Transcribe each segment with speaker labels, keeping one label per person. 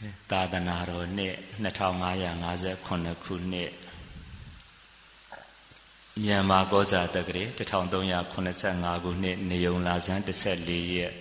Speaker 1: သာသနာတော်နှစ်2559ခုနှစ်မြန်မာကောဇာတက္ကရာ1385ခုနှစ်နေုံလာဇန်14ရက်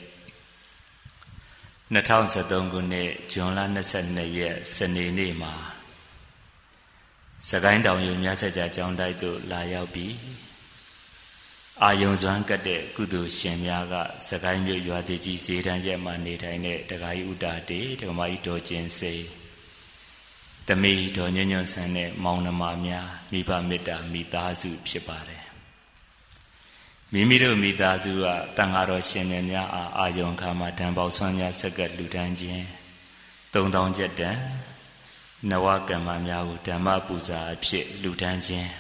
Speaker 1: 2013ခုနှစ်ဇွန်လ22ရက်စနေနေ့မှာစကိုင်းတောင်ယူမြတ်ဆက်ကြာကျောင်းတိုက်သို့လာရောက်ပြီးအာယုံစွမ်းကတ်တဲ့ကုသိုလ်ရှင်များကစကိုင်းမြို့ရွာတိကြီးဈေးတန်းရက်မှနေထိုင်တဲ့တက္ကရာဥတာတေဒကမကြီးတော်ကျင်စေတမီတော်ညွန့်ညွန့်ဆန်းတဲ့မောင်နှမများမိဘမေတ္တာမိသားစုဖြစ်ပါတယ်မိမိတို့မိသားစုကတန်ဃာတော်ရှင်များအားအာယုံခါမှာဓမ္မပေါဆွမ်းများဆက်ကလူတန်းခြင်း3000ကျပ်တန်နဝကမ္မများကိုဓမ္မပူဇာအဖြစ်လူတန်းခြင်း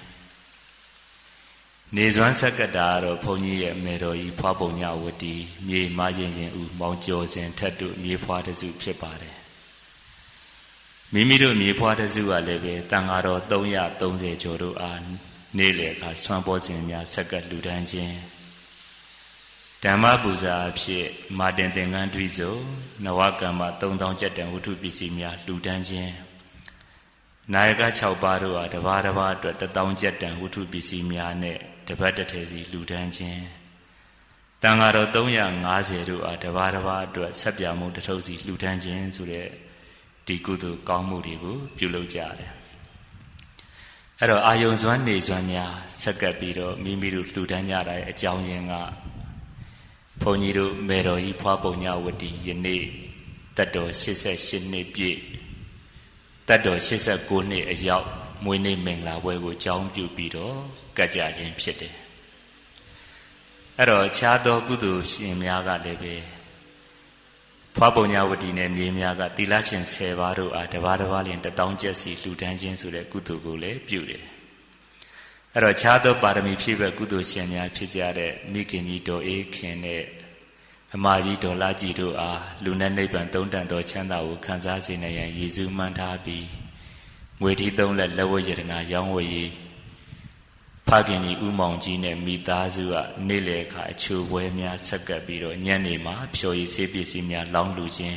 Speaker 1: နေစွမ်းဆက်ကတာတော့ဘုန်းကြီးရဲ့မေတော်ကြီးဖွားပုံညဝတီမြေမရင်ရင်ဦးမောင်ကျော်စင်ထက်တို့မြေဖွားတစုဖြစ်ပါတယ်မိမိတို့မြေဖွားတစုကလည်းပဲတန်ဃာတော်330ကျော်တို့အားနေ့လေကဆွမ်းပေါ်စဉ်များဆက်ကလူတန်းခြင်းဓမ္မပူဇာအဖြစ်မာတင်သင်္ကန်းတွိစုံနဝကမ္မ3000ကျပ်တန်ဝတ္ထုပစ္စည်းများလူတန်းခြင်းနာယက6ပါးတို့အားတစ်ပါးတစ်ပါးအတွက်1000ကျပ်တန်ဝတ္ထုပစ္စည်းများနဲ့တပတ်တစ်ထည်စီလူတန်းခြင်းတန်ဃာတော်350တို့အားတစ်ပါးတစ်ပါးအတွက်ဆက်ပြမှုတစ်ထုပ်စီလူတန်းခြင်းဆိုတဲ့ဒီကုသိုလ်ကောင်းမှုတွေကိုပြုလုပ်ကြတယ်အဲ့တော့အာယုံစွမ်းနေစွမ်းများဆက်ကပ်ပြီးတော့မိမိတို့လူတန်းကြတဲ့အကြောင်းရင်းကဘုန်းကြီးတို့မေတော်ကြီးဖွားပုံညဝတီယနေ့တက်တော်88နှစ်ပြည့်တက်တော်89နှစ်အရောက်မွေးနေ့မင်္ဂလာပွဲကိုကြောင်းပြုပြီးတော့ကတ်ကြခြင်းဖြစ်တယ်အဲ့တော့ခြားသောကုသိုလ်ရှင်များကလည်းပဲဖွားပုံညဝတီနဲ့မြေများကသီလရှင်10ပါးတို့အားတစ်ပါးတစ်ပါးလျင်1000ကျပ်စီလှူဒန်းခြင်းဆိုတဲ့ကုသိုလ်ကိုလည်းပြုတယ်အဲ့တော့ခြားသောပါရမီဖြည့်ဘက်ကုသိုလ်ရှင်များဖြစ်ကြတဲ့မိခင်ကြီးတော်အေးခင်နဲ့အမကြီးဒေါ်လာကြီးတို့အားလူနဲ့နိဗ္ဗာန်သုံးတန်သောချမ်းသာကိုခံစားစေနိုင်ရန်ရည်စူးမှန်းထားပြီးငွေထီး3လက်လက်ဝတ်ရတနာရောင်းဝယ်ရေးဖခင်ကြီးဦးမောင်ကြီးနဲ့မိသားစုကနေ့လေခါအချိုပွဲများဆက်ကပ်ပြီးတော့ညနေမှာဖြော်ရည်ဆေးပစ္စည်းများလောင်းလူခြင်း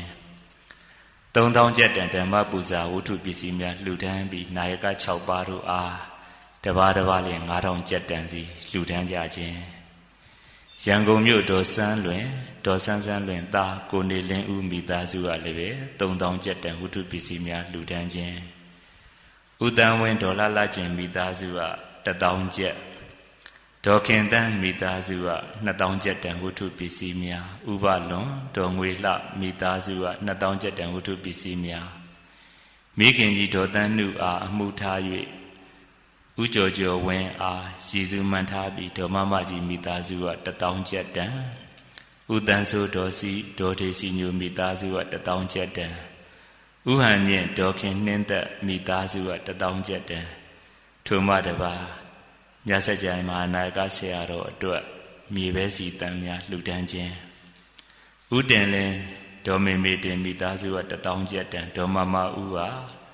Speaker 1: 3000ကျပ်တန်ဓမ္မပူဇာဝတ္ထုပစ္စည်းများလှူဒန်းပြီးနာယက6ပါးတို့အားတစ်ပါးတစ်ပါးလျင်9000ကျပ်တန်စီလှူဒန်းကြခြင်းရန်ကုန်မြို့ဒေါ်ဆန်းလွင်သားကိုနေလင်းဦးမိသားစုကလည်းပဲ3000ကျပ်တန်ဝတ္ထုပစ္စည်းများလှူဒန်းခြင်းဦးတန်းဝင်းဒေါ်လာလာကျင်မိသားစုက1000ကျပ်ဒေါ်ခင်တန်းမိသားစုက2000ကျပ်တန်ဝတ္ထုပစ္စည်းများဥပလွန်ဒေါ်ငွေလှမိသားစုက2000ကျပ်တန်ဝတ္ထုပစ္စည်းများမိခင်ကြီးဒေါ်တန်းနုအားအမှုထား၍ဦးကျော်ကျော်ဝင်းအားရည်စူးမှန်းထားပြီးဒေါ်မမကြီးမိသားစုက1000ကျပ်တန်ဦးတန်းဆိုးဒေါ်စီဒေါ်ဒေစီညိုမိသားစုက1000ကျပ်တန်ဦးဟန်မြင့်ဒေါ်ခင်နှင်းသက်မိသားစုက1000ကျပ်တန်ထိုမှတပါမြတ်စကြိုင်မဟာနာယကဆရာတော်အတွက်မြေပဲစီတန်များလှူဒန်းခြင်းဦးတင်လင်းဒေါ်မေမေတင်မိသားစုက1000ကျပ်တန်ဒေါ်မမဦးက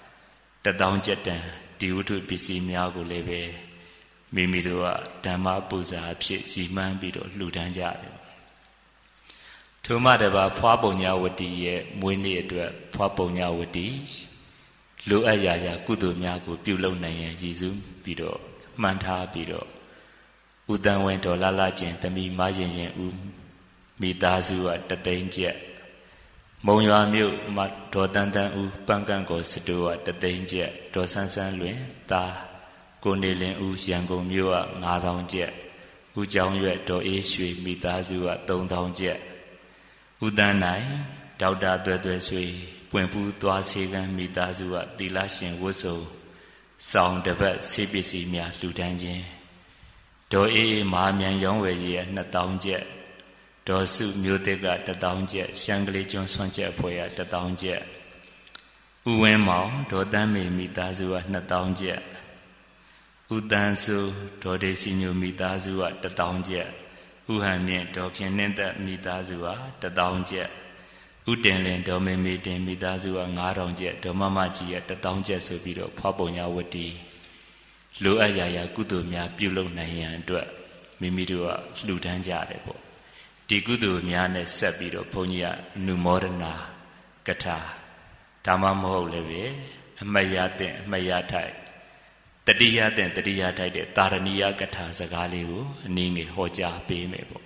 Speaker 1: 1000ကျပ်တန်ဒီဝတ္ထုပစ္စည်းများကိုလည်းပဲမိမိတို့ကဓမ္မပူဇာအဖြစ်စီမံပြီးတော့လှူဒန်းကြတယ်ထိုမှတပါဖွားပုံညဝတီရဲ့မွေးနေ့အတွက်ဖွားပုံညဝတီလိုအပ်ရာကုသိုလ်များကိုပြုလုပ်နိုင်ရန်ရည်စူးပြီးတော့မှန်းထားပြီးတော့ဦးတန်းဝင်းဒေါ်လာလာကျင်သမီးမရင်ရင်ဦးမိသားစုက300ကျပ်မုံရွာမြို့မှာဒေါ်တန်းတန်းဦးပန်းကန့်ကိုစတိုးက300ကျပ်ဒေါ်ဆန်းဆန်းလွင်သားကိုနေလင်းဦးရန်ကုန်မြို့က9000ကျပ်ဦးကျောင်းရွက်ဒေါ်အေးရွှေမိသားစုက3000ကျပ်ဦးတန်းနိုင်ဒေါက်တာသွဲသွဲဆွေပွင့်ပူးသွားစေကမ်းမိသားစုကသီလရှင်ဝတ်စုံဆောင်တပတ်ဆေးပစ္စည်းများလှူဒန်းခြင်းဒေါ်အေးမဟာမြန်ရောင်းဝယ်ရေးက2000ကျပ်ဒေါ်စုမျိုးသစ်က1000ကျပ်ရှမ်းကလေးကျွန်းဆွမ်းချက်အဖွဲ့က1000ကျပ်ဦးဝင်းမောင်ဒေါ်တန်းမေမိသားစုက2000ကျပ်ဦးတန်းစုဒေါ်ဒေစီညိုမိသားစုက1000ကျပ်ဦးဟန်မြင့်ဒေါ်ခင်နှင်းသက်မိသားစုက1000ကျပ်ဦးတင်လင်းဒေါ်မေမေတင်မိသားစုက9000ကျပ်ဒေါ်မမကြီးက1000ကျပ်ဆိုပြီးတော့ဖွားပုံညဝတီလိုအပ်ရာကုသိုလ်များပြုလုပ်နိုင်ရန်အတွက်မိမိတို့ကလှူဒန်းကြတယ်ပေါ့ဒီကုသိုလ်များနဲ့ဆက်ပြီးတော့ဘုန်းကြီးကနုမောဒနာကထာဒါမှမဟုတ်လည်းပဲအမတ်ရတဲ့အမတ်ရထိုက်တတိယတဲ့တတိယထိုက်တဲ့တာရဏိယကထာစကားလေးကိုအနည်းငယ်ဟောကြားပေးမယ်ပေါ့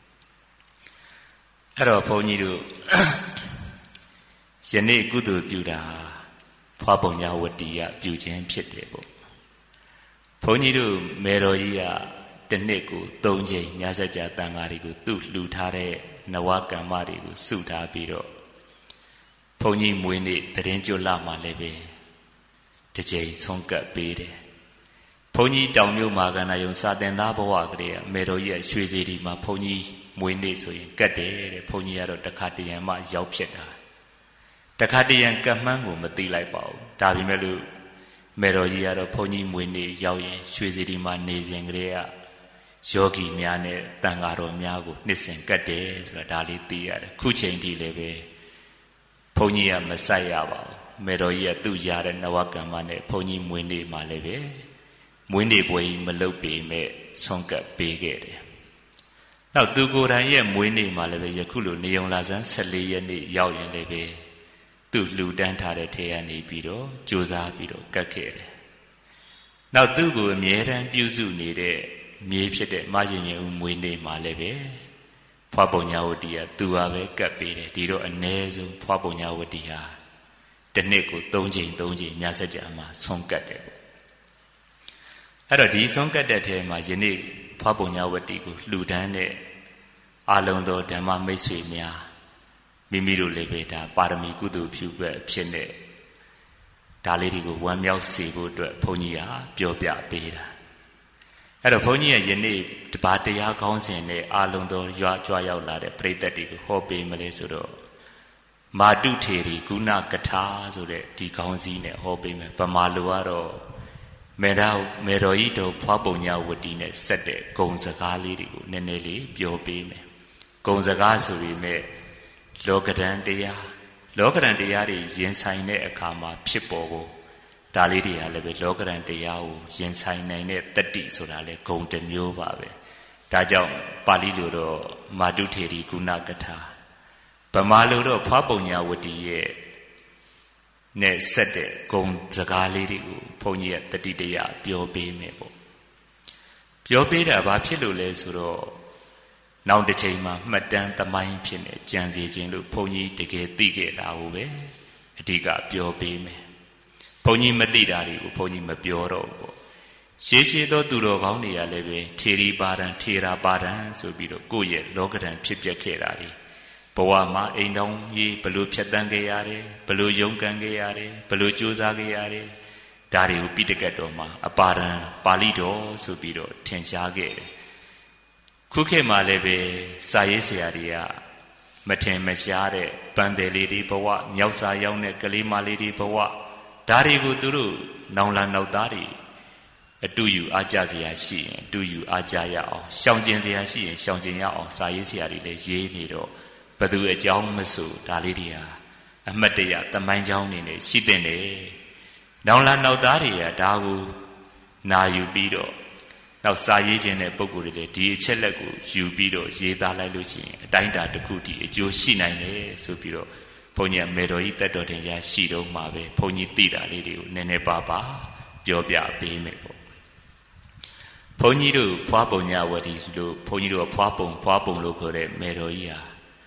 Speaker 1: အဲ့တော့ဘုန်းကြီးတို့ယနေ့ကုသိုလ်ပြုတာဖွားပုံညာဝတ္တိယပြုခြင်းဖြစ်တယ်ပေါ့ဘုန်းကြီးတို့မေတော်ကြီးကတစ်နှစ်ကို3ချိန်မြတ်စကြာတန်ဃာတွေကိုသူ့လှူထားတဲ့နဝကမ္မတွေကိုစုထားပြီးတော့ဘုန်းကြီးမွေးနေ့တရင်ကျွလမှာလည်းပဲတစ်ချိန်ဆုံးကပ်ပေးတယ်ဘုန်းကြီးတောင်မြို့မှာကန္နာယုံစာတင်သားဘဝကလေးကမေတော်ကြီးရွှေစီဒီမှာဘုန်းကြီးမွေးနေ့ဆိုရင်ကတ်တယ်တဲ့ဘုန်းကြီးကတော့တခါတရံမှရောက်ဖြစ်တာတခါတရံကတ်မှန်းကိုမသိလိုက်ပါဘူးဒါပေမဲ့လို့မေတော်ကြီးကတော့ဘုန်းကြီးမွေးနေ့ရောက်ရင်ရွှေစီဒီမှာနေစဉ်ကလေးကယောဂီများနဲ့တန်ဃာတော်များကိုနှစ်စဉ်ကတ်တယ်ဆိုတာဒါလေးသိရတယ်ခုချိန်ထိလည်းပဲဘုန်းကြီးကမဆိုင်ရပါဘူးမေတော်ကြီးကသူ့ရတဲ့နဝကမ္မနဲ့ဘုန်းကြီးမွေးနေ့မှာလည်းပဲမွေးနေ့ပွဲကြီးမလုပ်ပေမဲ့ဆုံးကပ်ပေးခဲ့တယ်နောက်သူကိုယ်တိုင်ရဲ့မွေးနေ့မှာလည်းပဲယခုလိုနေုံလာဆန်း14ရက်နေ့ရောက်ရင်လည်းပဲသူ့လှူဒန်းထားတဲ့ထဲကနေပြီးတော့ကြိုးစားပြီးတော့ကတ်ခဲ့တယ်နောက်သူ့ကိုအမြဲတမ်းပြုစုနေတဲ့မြေဖြစ်တဲ့မရင်ရင်ဦးမွေးနေ့မှာလည်းပဲဖွားပုံညာဝတ္တိကသူဟာပဲကတ်ပေးတယ်ဒီတော့အ ਨੇ ဆုံးဖွားပုံညာဝတ္တိဟာတစ်နှစ်ကို3ချိန်မြတ်စကြာမှာဆုံးကတ်တယ်ပေါ့အဲ့တော့ဒီဆုံးကတ်တဲ့ထဲမှာယနေ့ဖွားပုံညာဝတ္တိကိုလှူဒန်းတဲ့အာလုံသောဓမ္မမိတ်ဆွေများမိမိတို့လည်းပဲဒါပါရမီကုသိုလ်ပြုဘက်ဖြစ်နေဒါလေးတွေကိုဝမ်းမြောက်စေဖို့အတွက်ဘုန်းကြီးကပြောပြပေးတာအဲ့တော့ဘုန်းကြီးကယနေ့တပါးတရားကောင်းစဉ်နဲ့အာလုံသောရွာကြွားရောက်လာတဲ့ပရိသတ်တွေကိုဟောပေးမလဲဆိုတော့မာတုထေရီဂုဏကထာဆိုတဲ့ဒီကောင်းစည်းနဲ့ဟောပေးမယ်ဗမာလိုကတော့မေတော်ကြီးတို့ဖွားပုံညာဝတ္တိနဲ့ဆက်တဲ့ဂုံစကားလေးတွေကိုနည်းနည်းလေးပြောပေးမယ်ဂုံစကားဆိုပြီးမဲ့လောကဓာန်တရားတွေရင်ဆိုင်တဲ့အခါမှာဖြစ်ပေါ်ဖို့ဒါလေးတွေဟာလည်းပဲလောကဓာန်တရားကိုရင်ဆိုင်နိုင်တဲ့တတ္တိဆိုတာလေဂုံတစ်မျိုးပါပဲဒါကြောင့်ပါဠိလိုတော့မာတုထေရီဂုဏကထာဗမာလိုတော့ဖွားပုံညာဝတ္တိရဲ့နဲ့ဆက်တဲ့ဂုံစကားလေးတွေကိုဘုန်းကြီးကတတိတရပြောပေးမယ်ပေါ့ပြောပေးတာဘာဖြစ်လို့လဲဆိုတော့နောက်တစ်ချိန်မှာမှတ်တမ်းသမိုင်းဖြစ်နေကြံစီခြင်းလို့ဘုန်းကြီးတကယ်သိခဲ့တာကိုပဲအဓိကပြောပေးမယ်ဘုန်းကြီးမသိတာတွေကိုဘုန်းကြီးမပြောတော့ဘူးပေါ့ရှေးသောသူတော်ကောင်းတွေကလည်းပဲထေရီပါဒံထေရာပါဒံဆိုပြီးတော့ကိုယ့်ရဲ့လောကဓာန်ဖြစ်ပျက်ခဲ့တာတွေဘဝမှာအိမ်တောင်ကြီးဘလို့ဖြတ်တန်းခဲ့ရတယ်ဘလို့ယုံကန်ခဲ့ရတယ်ဘလို့ကြိုးစားခဲ့ရတယ်ဒါတွေကိုပိဋကတ်တော်မှာအပါဒံပါဠိတော်ဆိုပြီးတော့ထင်ရှားခဲ့တယ်ခုခေတ်မှာလည်းပဲစာရေးဆရာတွေကမထင်မရှားတဲ့ပန်းတယ်လေးတွေဘဝမြောက်စာရောက်တဲ့ကလေးမလေးတွေဘဝဒါတွေကိုသူတို့နောင်လာနောက်သားတွေအတူယူအားကြစရာရှိရင်အတူယူအားကြရအောင်ရှောင်ကျင်စရာရှိရင်ရှောင်ကျင်ရအောင်စာရေးဆရာတွေလည်းရေးနေတော့ဘသူအကြောင်းမဆိုဒါလေးတွေဟာအမှတ်တရသမိုင်းကြောင်းနေနဲ့ရှိတဲ့နေနောင်လာနောက်သားတွေကဒါကိုနာယူပြီးတော့နောက်စာရေးခြင်းတဲ့ပုံကိုယ်တွေလည်းဒီအချက်လက်ကိုယူပြီးတော့ရေးသားလိုက်လို့ရှိရင်အတိုင်းအတာတစ်ခုတည်းအကျိုးရှိနိုင်တယ်ဆိုပြီးတော့ဘုန်းကြီးမေတော်ကြီးတက်တော်တင်ရရှိတော့မှာပဲဘုန်းကြီးသိတာလေးတွေကိုနည်းနည်းပါပါပြောပြပေးမယ်ပေါ့ဘုန်းကြီးတို့ဖွားပုံညာဝတ္တိလို့ဘုန်းကြီးတို့ဖွားပုံလို့ခေါ်တဲ့မေတော်ကြီးဟာ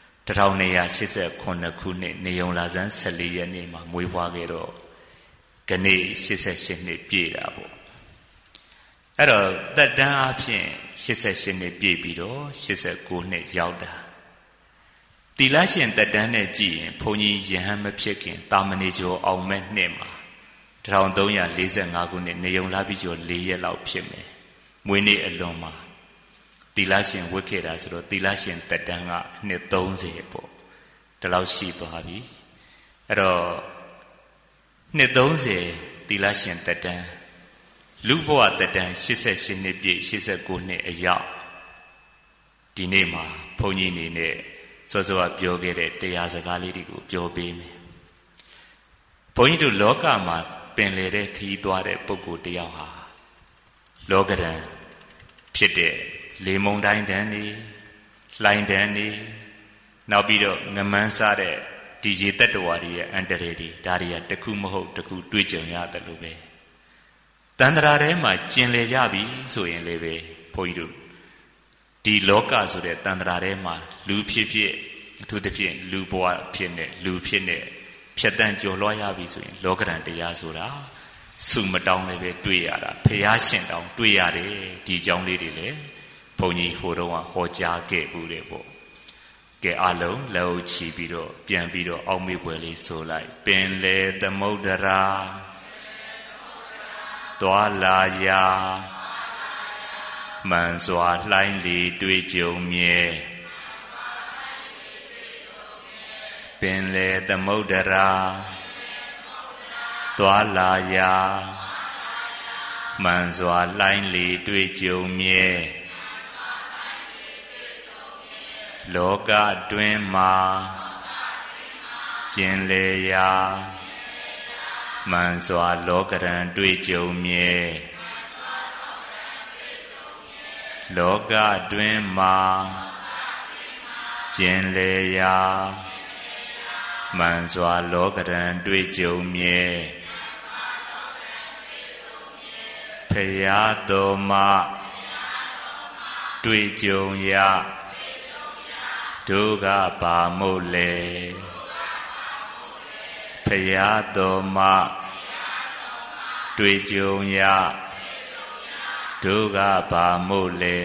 Speaker 1: 1289ခုနှစ်နေုံလာဆန်း14ရက်နေ့မှာမွေးဖွားခဲ့တော့ကနေ့88နှစ်ပြည့်တာပေါ့အဲ့တော့သက်တမ်းအဖြစ်88နှစ်ပြည့်ပြီးတော့89နှစ်ရောက်တာတိလရှင်သက်တမ်းနဲ့ကြည့်ရင်ဘုန်းကြီးယဟန်မဖြစ်ခင်တာမဏေကျော်အောင်မဲ့နှစ်မှာ1345ခုနှစ်နေုံလာပြီးကျော်4ရက်လောက်ဖြစ်မယ်မွေးနေ့အလွန်မှာတိလရှင်ဝတ်ခဲ့တာဆိုတော့တိလရှင်သက်တမ်းကနှစ်30ပေါ့ဒီလောက်ရှိသွားပြီအဲ့တော့နှစ်30တိလရှင်သက်တမ်းလူဘဝသက်တမ်း88နှစ်ပြည့်89နှစ်အရောက်ဒီနေ့မှာဘုန်းကြီးနေနဲ့စောစောကပြောခဲ့တဲ့တရားစကားလေးတွေကိုပြောပေးမယ်ဘုန်းကြီးတို့လောကမှာပင်လေတဲ့ခရီးသွားတဲ့ပုဂ္ဂိုလ်တယောက်ဟာလောကဓာန်ဖြစ်တဲ့လေမုန်တိုင်းတန်းနေလှိုင်းတန်းနေနောက်ပြီးတော့ငမန်းစားတဲ့ဒီရေတတ္တဝါတွေရဲ့အန္တရာယ်တွေဒါတွေကတခုမဟုတ်တခုတွေ့ကြုံရတယ်လို့ပဲတန္တရာထဲမှာကျင်လေကြပြီဆိုရင်လည်းပဲဘုန်းကြီးတို့ဒီလောကဆိုတဲ့တန္တရာထဲမှာလူဖြစ်ဖြစ်အထူးသဖြင့်လူဘဝဖြစ်နေလူဖြစ်နေဖြတ်တန်းကျော်လွှားရပြီဆိုရင်လောကရန်တရားဆိုတာစုမတောင်းလည်းပဲတွေ့ရတာဖျားရှင်တောင်းတွေ့ရတယ်ဒီအကြောင်းလေးတွေလည်းဘုန်းကြီးဟိုတော့ဟောကြားခဲ့ဘူးတယ်ပေါ့ကဲအလုံးလက်အုပ်ချီပြီးတော့ပြန်ပြီးတော့အောက်မေ့ပွဲလေးဆိုလိုက်ပင်လေသမုဒ္ဒရာသွားလာရာမှန်စွာလှိုင်းလေတွေ့ကြုံမြဲပင်လေသမုဒ္ဒရာသွားလာရာမှန်စွာလှိုင်းလေတွေ့ကြုံမြဲလောကတွင်မှာကျင်လေရာမှန်စွာလောကရန်တွေ့ကြုံမြဲလောကတွင်မှာကျင်လေရာမှန်စွာလောကရန်တွေ့ကြုံမြဲဖရာတော်မှာတွေ့ကြုံရဒုက္ခပါမို့လေဖရာတော်မှာတွေ့ကြုံရဒုက္ခပါမို့လေ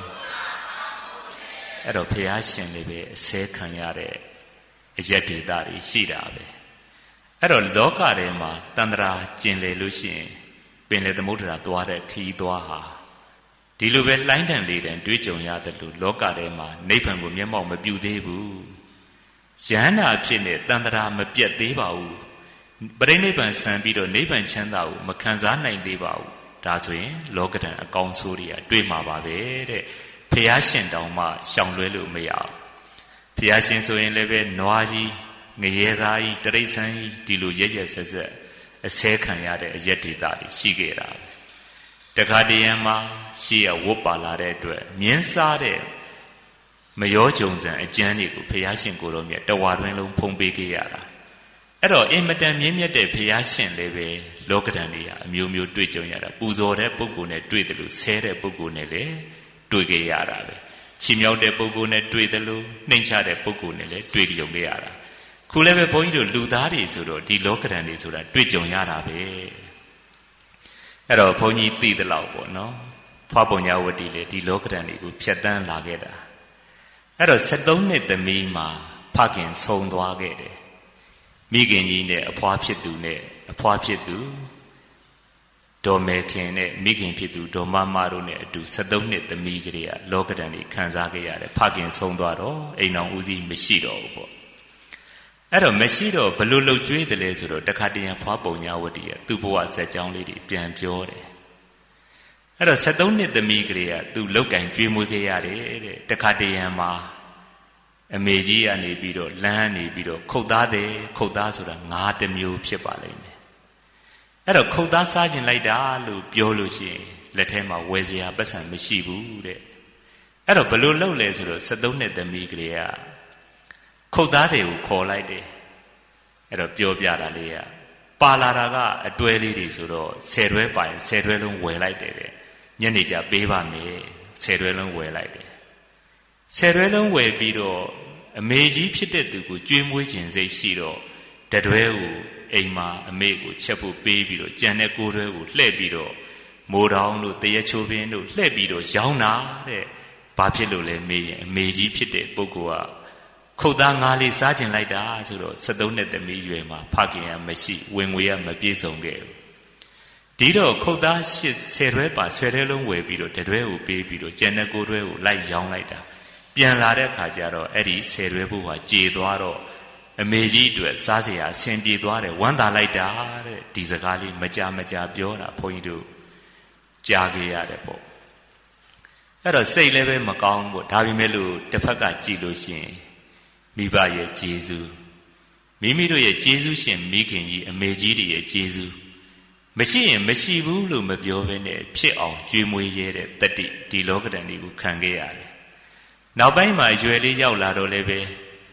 Speaker 1: အဲ့တော့ဖရာရှင်လေးပဲအစဲခံရတဲ့အယက်ဒေတာတွေရှိတာပဲအဲ့တော့လောကထဲမှာတန္တရာကျင်လေလို့ရှိရင်ပင်လေသမုဒ္ဒရာသွားတဲ့ခီးသွားဟာဒီလိုပဲလှိုင်းတန်လေးတန်တွေးကြုံရတယ်လို့လောကထဲမှာနိဗ္ဗာန်ကိုမျက်မှောက်မပြုသေးဘူးယန္တာဖြစ်နေတန္တရာမပြတ်သေးပါဘူးပရိနိဗ္ဗာန်ဆံပြီးတော့နိဗ္ဗာန်ချမ်းသာကိုမခံစားနိုင်သေးပါဘူးဒါဆိုရင်လောကဓာတ်အကောင်းဆိုးတွေကတွေ့မှာပါပဲတဲ့ဖျားရှင်တောင်မှရှောင်လွဲလို့မရဘူးဖျားရှင်ဆိုရင်လည်းပဲနွားကြီးငရဲသားကြီးတရိษံကြီးဒီလိုရက်ရက်ဆက်ဆက်အစဲခံရတဲ့အယက်ဒေတာတွေရှိခဲ့တာပဲတခါတည်းမှာရှေ့ရဝတ်ပါလာတဲ့အတွက်မြင်းစားတဲ့မရောကြုံစံအကျမ်းတွေကိုဖျားရှင်ကိုယ်တော်မြတ်တဝါတွင်လုံးဖုံးပေးခဲ့ရတာအဲ့တော့အင်မတန်မြင့်မြတ်တဲ့ဖျားရှင်လည်းပဲလောကဓာတ်တွေအမျိုးမျိုးတွေ့ကြုံရတာပူဇော်တဲ့ပုဂ္ဂိုလ်နဲ့တွေ့တယ်လို့ဆဲတဲ့ပုဂ္ဂိုလ်နဲ့လည်းတွေ့ကြရတာပဲချီးမြှောက်တဲ့ပုဂ္ဂိုလ်နဲ့တွေ့တယ်လို့နှိမ်ချတဲ့ပုဂ္ဂိုလ်နဲ့လည်းတွေ့ကြုံခဲ့ရတာခုလည်းပဲဘုန်းကြီးတို့လူသားတွေဆိုတော့ဒီလောကဓာတ်တွေဆိုတာတွေ့ကြုံရတာပဲအဲ့တော့ဘုန်းကြီးသိသလောက်ပေါ့နော်ဖွားပုံညာဝတီလေဒီလောကဓာတ်တွေကိုဖြတ်တန်းလာခဲ့တာအဲ့တော့73နှစ်သမီးမှာဖခင်ဆုံးသွားခဲ့တယ်မိခင်ကြီးနဲ့အဖွားဖြစ်သူနဲ့အဖွားဖြစ်သူဒေါ်မေခင်နဲ့မိခင်ဖြစ်သူဒေါ်မမတို့နဲ့အတူ73နှစ်သမီးကလေးကလောကဓာတ်တွေခံစားခဲ့ရတယ်ဖခင်ဆုံးသွားတော့အိမ်တော်ဦးစီးမရှိတော့ဘူးပေါ့အဲ့တော့မရှိတော့ဘလို့လှုပ်ကြွေးတယ်လဲဆိုတော့တခါတည်းဖွားပုံညာဝတီကသူ့ဘဝဇက်ကြောင်းလေးတွေပြန်ပြောတယ်အဲ့တော့73နှစ်သမီးကလေးကသူ့လောက်ကင်ကြွေးမွေးခဲ့ရတယ်တဲ့တခါတည်းမှာအမေကြီးကနေပြီးတော့လမ်းနေပြီးတော့ခုတ်သားတယ်ခုတ်သားဆိုတာငါးတစ်မျိုးဖြစ်ပါလိမ့်မယ်အဲ့တော့ခုတ်သားစားခြင်းလိုက်တာလို့ပြောလို့ရှိရင်လက်ထဲမှာဝယ်စရာပတ်စံမရှိဘူးတဲ့အဲ့တော့ဘလို့လှုပ်လဲဆိုတော့73နှစ်သမီးကလေးကခုတ်သားတွေကိုခေါ်လိုက်တယ်အဲ့တော့ပြောပြတာလေးကပါလာတာကအတွဲလေးတွေဆိုတော့10တွဲပိုင်10တွဲလုံးဝယ်လိုက်တယ်တဲ့ညနေကျပေးပါမယ်10တွဲလုံးဝယ်လိုက်တယ်10တွဲလုံးဝယ်ပြီးတော့အမေကြီးဖြစ်တဲ့သူကိုကြွေးမွေးခြင်းစိတ်ရှိတော့တတွဲကိုအိမ်မှာအမေကိုချက်ဖို့ပေးပြီးတော့ကြံတဲ့ကိုတွဲကိုလှည့်ပြီးတော့မိုးတောင်တို့တရက်ချိုးပင်တို့လှည့်ပြီးတော့ရောင်းတာတဲ့ဘာဖြစ်လို့လဲမေးရင်အမေကြီးဖြစ်တဲ့ပုဂ္ဂိုလ်ကခုတ်သားငါးလေးစားကျင်လိုက်တာဆိုတော့73နှစ်သမီးရွယ်မှာဖခင်ကမရှိဝင်ငွေကမပြည့်စုံခဲ့ဘူးဒီတော့ခုတ်သား10တွဲပါ10တွဲလုံးဝယ်ပြီးတော့တတွဲကိုပေးပြီးတော့ကျန်တဲ့ကိုတွဲကိုလိုက်ရောင်းလိုက်တာပြန်လာတဲ့အခါကျတော့အဲ့ဒီ10တွဲဖို့ဟာကြေသွားတော့အမေကြီးအတွက်စားစရာအဆင်ပြေသွားတယ်ဝမ်းသာလိုက်တာတဲ့ဒီစကားလေးမကြပြောတာဘုန်းကြီးတို့ကြားခဲ့ရတယ်ပေါ့အဲ့တော့စိတ်လည်းပဲမကောင်းဘူးဒါပေမဲ့လို့တစ်ဖက်ကကြည့်လို့ရှိရင်မိဘရဲ့ကျေးဇူးမိမိတို့ရဲ့ကျေးဇူးရှင်မိခင်ကြီးအမေကြီးတွေရဲ့ကျေးဇူးမရှိရင်မရှိဘူးလို့မပြောဘဲနဲ့ဖြစ်အောင်ကြွေးမွေးရဲတဲ့တတိဒီလောကဓာတ်တွေကိုခံခဲ့ရတယ်နောက်ပိုင်းမှာရွယ်လေးရောက်လာတော့လည်းပဲ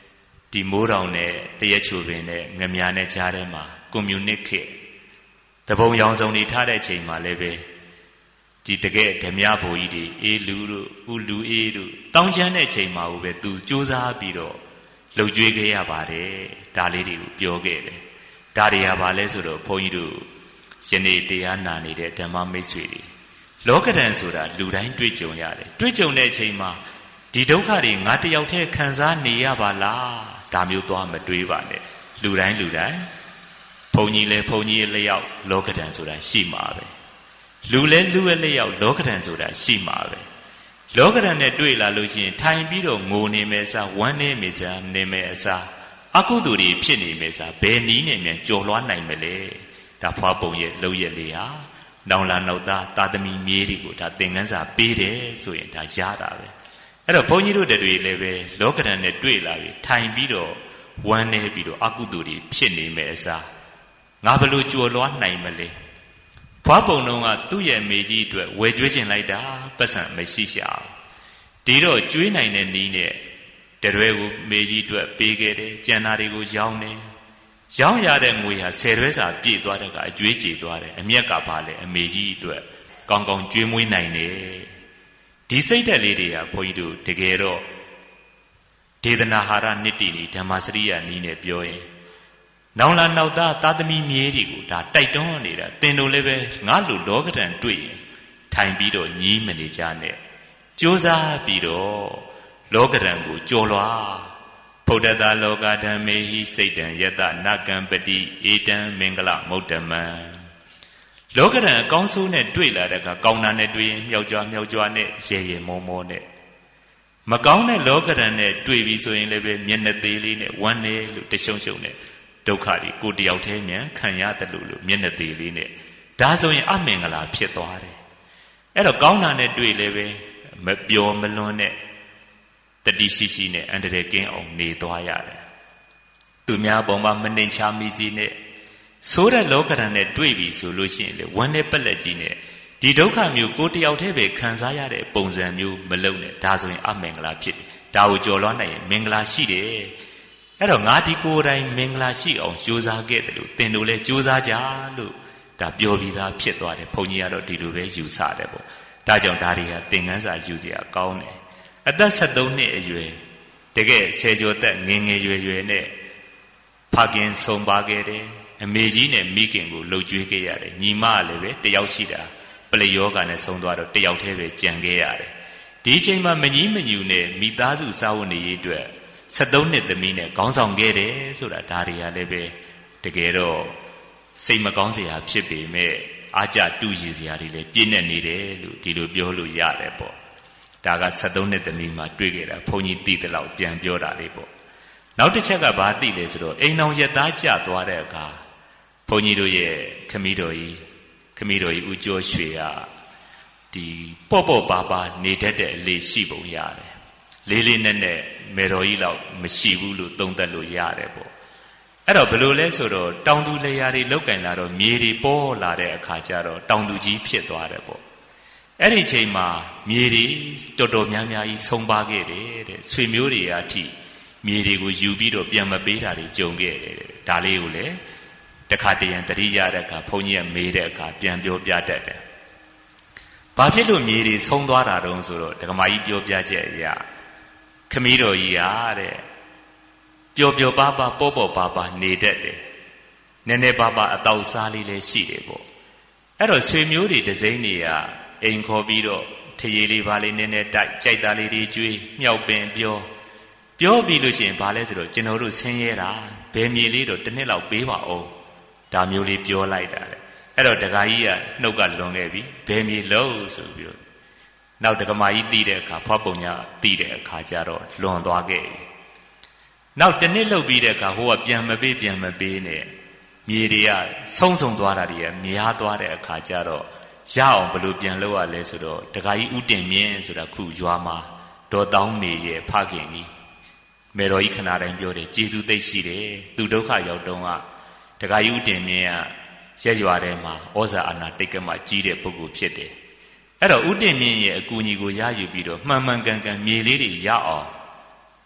Speaker 1: ဒီမိုးတောင်နဲ့တရက်ချိုပင်နဲ့ငမြနဲ့ကြားထဲမှာကွန်မြူနစ်ခေတ်တပုံရောင်စုံတွေထားတဲ့ချိန်မှာလည်းပဲဒီတကယ်ဓမြဘိုလ်ကြီးတွေအေးလူတို့ဦးလူအေးတို့တောင်းချမ်းတဲ့ချိန်မှာပဲသူစူးစမ်းပြီးတော့လှုပ်ကြွေးခဲ့ရပါတယ်ဒါလေးတွေကိုပြောခဲ့တယ်ဒါတွေကဘာလဲဆိုတော့ဘုန်းကြီးတို့ယနေ့တရားနာနေတဲ့ဓမ္မမိတ်ဆွေတွေလောကဓာတ်ဆိုတာလူတိုင်းတွေ့ကြုံရတယ်တွေ့ကြုံတဲ့အချိန်မှာဒီဒုက္ခတွေငါတယောက်တည်းခံစားနေရပါလားဒါမျိုးသွားမတွေးပါနဲ့လူတိုင်းဘုန်းကြီးလည်းဘုန်းကြီးရဲ့လျောက်လောကဓာတ်ဆိုတာရှိမှာပဲလူလည်းလူရဲ့လျောက်လောကဓာတ်ဆိုတာရှိမှာပဲလောကဓာတ်နဲ့တွေ့လာလို့ရှိရင်ထိုင်ပြီးတော့ငိုနေမယ်စားဝမ်းနေမယ်စားနေမယ်အစားအကုသိုလ်တွေဖြစ်နေမယ်စားဘယ်နည်းနဲ့မြန်ကြော်လွှားနိုင်မလဲဒါဖွားပုံရဲ့လှုပ်ရက်လေးဟာနောင်လာနောက်သားသာသမီမြေးတွေကိုဒါသင်ခန်းစာပေးတယ်ဆိုရင်ဒါရတာပဲအဲ့တော့ဘုန်းကြီးတို့တွေလည်းပဲလောကဓာတ်နဲ့တွေ့လာပြီထိုင်ပြီးတော့ဝမ်းနေပြီးတော့အကုသိုလ်တွေဖြစ်နေမယ်အစားငါဘလို့ကြော်လွှားနိုင်မလဲဖွားပုံတော်ကသူ့ရဲ့မိကြီးအတွက်ဝယ်ကျွေးခြင်းလိုက်တာပတ်စံမရှိရှာဒီတော့ကျွေးနိုင်တဲ့နည်းနဲ့တရွဲကိုမိကြီးအတွက်ပေးခဲ့တယ်ကျန်တာတွေကိုရောင်းတယ်ရောင်းရတဲ့ငွေဟာ10ရွဲစာပြည့်သွားတဲ့ကအကျွေးကြေသွားတယ်အမျက်ကပါလေအမေကြီးအတွက်ကောင်းကောင်းကျွေးမွေးနိုင်တယ်ဒီစိတ်ဓာတ်လေးတွေကဘုန်းကြီးတို့တကယ်တော့ဒေသနာဟာရနိတ္တိဓမ္မစရိယနည်းနဲ့ပြောရင်နောင်လာနောက်သားသာသမီမြေးတွေကိုဒါတိုက်တွန်းနေတာသင်တို့လည်းပဲငါလိုလောကဓာတ်တွေ့ရင်ထိုင်ပြီးတော့ညီးမနေကြနဲ့ကြိုးစားပြီးတော့လောကဓာတ်ကိုကြော်လွှားဗုဒ္ဓတာလောကဓမ္မေဟိစိတ်တံယတနကံပတိဧတံမင်္ဂလမௌတ္တမံလောကဓာတ်အကောင်းဆုံးနဲ့တွေ့လာတဲ့ကကောင်းတာနဲ့တွေ့ရင်မြောက်ကြွနဲ့ရဲမောမောနဲ့မကောင်းတဲ့လောကဓာတ်နဲ့တွေ့ပြီးဆိုရင်လည်းပဲမျက်နှာသေးလေးနဲ့ဝမ်းနေလို့တရှုံရှုံနဲ့ဒုက္ခတွေကိုတယောက်တည်းမြန်ခံရတယ်လို့မျက်နှာသေးလေးနဲ့ဒါဆိုရင်အမင်္ဂလာဖြစ်သွားတယ်အဲ့တော့ကောင်းတာနဲ့တွေ့လည်းပဲမပျော်မလွန်နဲ့တတိရှိနဲ့အန္တရာယ်ကင်းအောင်နေသွားရတယ်သူများပုံမှာမနှိမ်ချမိစီနဲ့ဆိုးတဲ့လောကဓာတ်နဲ့တွေ့ပြီဆိုလို့ရှိရင်လေဝမ်းနဲ့ပက်လက်ကြီးနဲ့ဒီဒုက္ခမျိုးကိုတယောက်တည်းပဲခံစားရတဲ့ပုံစံမျိုးမလုံးနဲ့ဒါဆိုရင်အမင်္ဂလာဖြစ်တယ်ဒါကိုကြော်လွှားနိုင်ရင်မင်္ဂလာရှိတယ်အဲ့တော့ငါဒီကိုယ်တိုင်မင်္ဂလာရှိအောင်ကြိုးစားခဲ့တယ်လို့သင်တို့လည်းကြိုးစားကြလို့ဒါပြောပြီးသားဖြစ်သွားတယ်ဘုန်းကြီးကတော့ဒီလိုပဲယူဆတယ်ပေါ့ဒါကြောင့်ဒါတွေကသင်ခန်းစာယူစရာကောင်းတယ်အသက်73နှစ်အရွယ်တကယ်ဆယ်ကျော်သက်ငယ်ရွယ်နဲ့ဖခင်ဆုံးပါခဲ့တယ်အမေကြီးနဲ့မိခင်ကိုလှုပ်ကြွေးခဲ့ရတယ်ညီမကလည်းပဲတယောက်ရှိတာပလယောဂါနဲ့ဆုံးသွားတော့တယောက်တည်းပဲကြံခဲ့ရတယ်ဒီအချိန်မှာမကြီးမညူနဲ့မိသားစုစာဝန်နေရေးအတွက်73နှစ်သမီးနဲ့ခေါင်းဆောင်ခဲ့တယ်ဆိုတာဒါတွေကလည်းပဲတကယ်တော့စိတ်မကောင်းစရာဖြစ်ပေမဲ့အားကြတူရည်စရာတွေလည်းပြည့်နေနေတယ်လို့ဒီလိုပြောလို့ရတယ်ပေါ့ဒါက73နှစ်သမီးမှာတွေ့ခဲ့တာဘုန်းကြီးသိတဲ့လောက်ပြန်ပြောတာလေးပေါ့နောက်တစ်ချက်ကဘာသိလဲဆိုတော့အိမ်အောင်ရသားကြသွားတဲ့အခါဘုန်းကြီးတို့ရဲ့ခမည်းတော်ကြီးဦးကျော်ရွှေကဒီပေါ့ပါပါနေတတ်တဲ့အလေးရှိပုံရတယ်လေးနဲ့မေတော်ကြီးလောက်မရှိဘူးလို့သုံးသပ်လို့ရတယ်ပေါ့အဲ့တော့ဘယ်လိုလဲဆိုတော့တောင်သူလျာတွေလောက်ကင်လာတော့မြေတွေပေါ်လာတဲ့အခါကျတော့တောင်သူကြီးဖြစ်သွားတယ်ပေါ့အဲ့ဒီချိန်မှာမြေတွေတော်တော်များများကြီးဆုံးပါခဲ့တယ်တဲ့ဆွေမျိုးတွေအထိမြေတွေကိုယူပြီးတော့ပြန်မပေးတာတွေကြုံခဲ့တယ်ဒါလေးကိုလည်းတခါတရံတတိရတဲ့အခါဘုန်းကြီးကမေးတဲ့အခါပြန်ပြောပြတတ်တယ်ဘာဖြစ်လို့မြေတွေဆုံးသွားတာတုံးဆိုတော့ဒကမာကြီးပြောပြချက်အရာခမည်းတော်ကြီးဟာတဲ့ပျော်ပါပါပေါ့ပါနေတတ်တယ်နည်းနည်းပါပါအတောက်စားလေးလည်းရှိတယ်ပေါ့အဲ့တော့ဆွေမျိုးတွေဒစိမ့်တွေကအိမ်ခေါ်ပြီးတော့ထရေလေးပါလေးနည်းနည်းတိုက်ကြိုက်တာလေးတွေကျွေးမြောက်ပင်ပြောပြီးလို့ရှိရင်ဘာလဲဆိုတော့ကျွန်တော်တို့ဆင်းရဲတာဘယ်မြေလေးတော့တစ်နှစ်လောက်ပေးပါအောင်ဒါမျိုးလေးပြောလိုက်တာလေအဲ့တော့ဒကာကြီးကနှုတ်ကလွန်ခဲ့ပြီဘယ်မြေလို့ဆိုပြီးတော့နောက်ဒကမာကြီးတီးတဲ့အခါဖွားပုံညာတီးတဲ့အခါကျတော့လွန်သွားခဲ့ပြီနောက်တစ်နှစ်လောက်ပြီးတဲ့အခါဟိုကပြန်မပေးနဲ့မြေတွေကဆုံးသွားတာတွေကများသွားတဲ့အခါကျတော့ရအောင်ဘယ်လိုပြန်လုပ်ရလဲဆိုတော့ဒကာကြီးဦးတင်မြင့်ဆိုတာခုရွာမှာဒေါ်တောင်းနေရဲ့ဖခင်ကြီးမေတော်ကြီးခဏတိုင်းပြောတယ်ကျေးဇူးသိရှိတယ်သူဒုက္ခရောက်တုန်းကဒကာကြီးဦးတင်မြင့်ကရက်ရွာထဲမှာဩဇာအာဏာတိတ်ကမှကြီးတဲ့ပုဂ္ဂိုလ်ဖြစ်တယ်အဲ့တော့ဦးတင်မြင့်ရဲ့အကူအညီကိုရယူပြီးတော့မှန်ကန်မြေလေးတွေရအောင်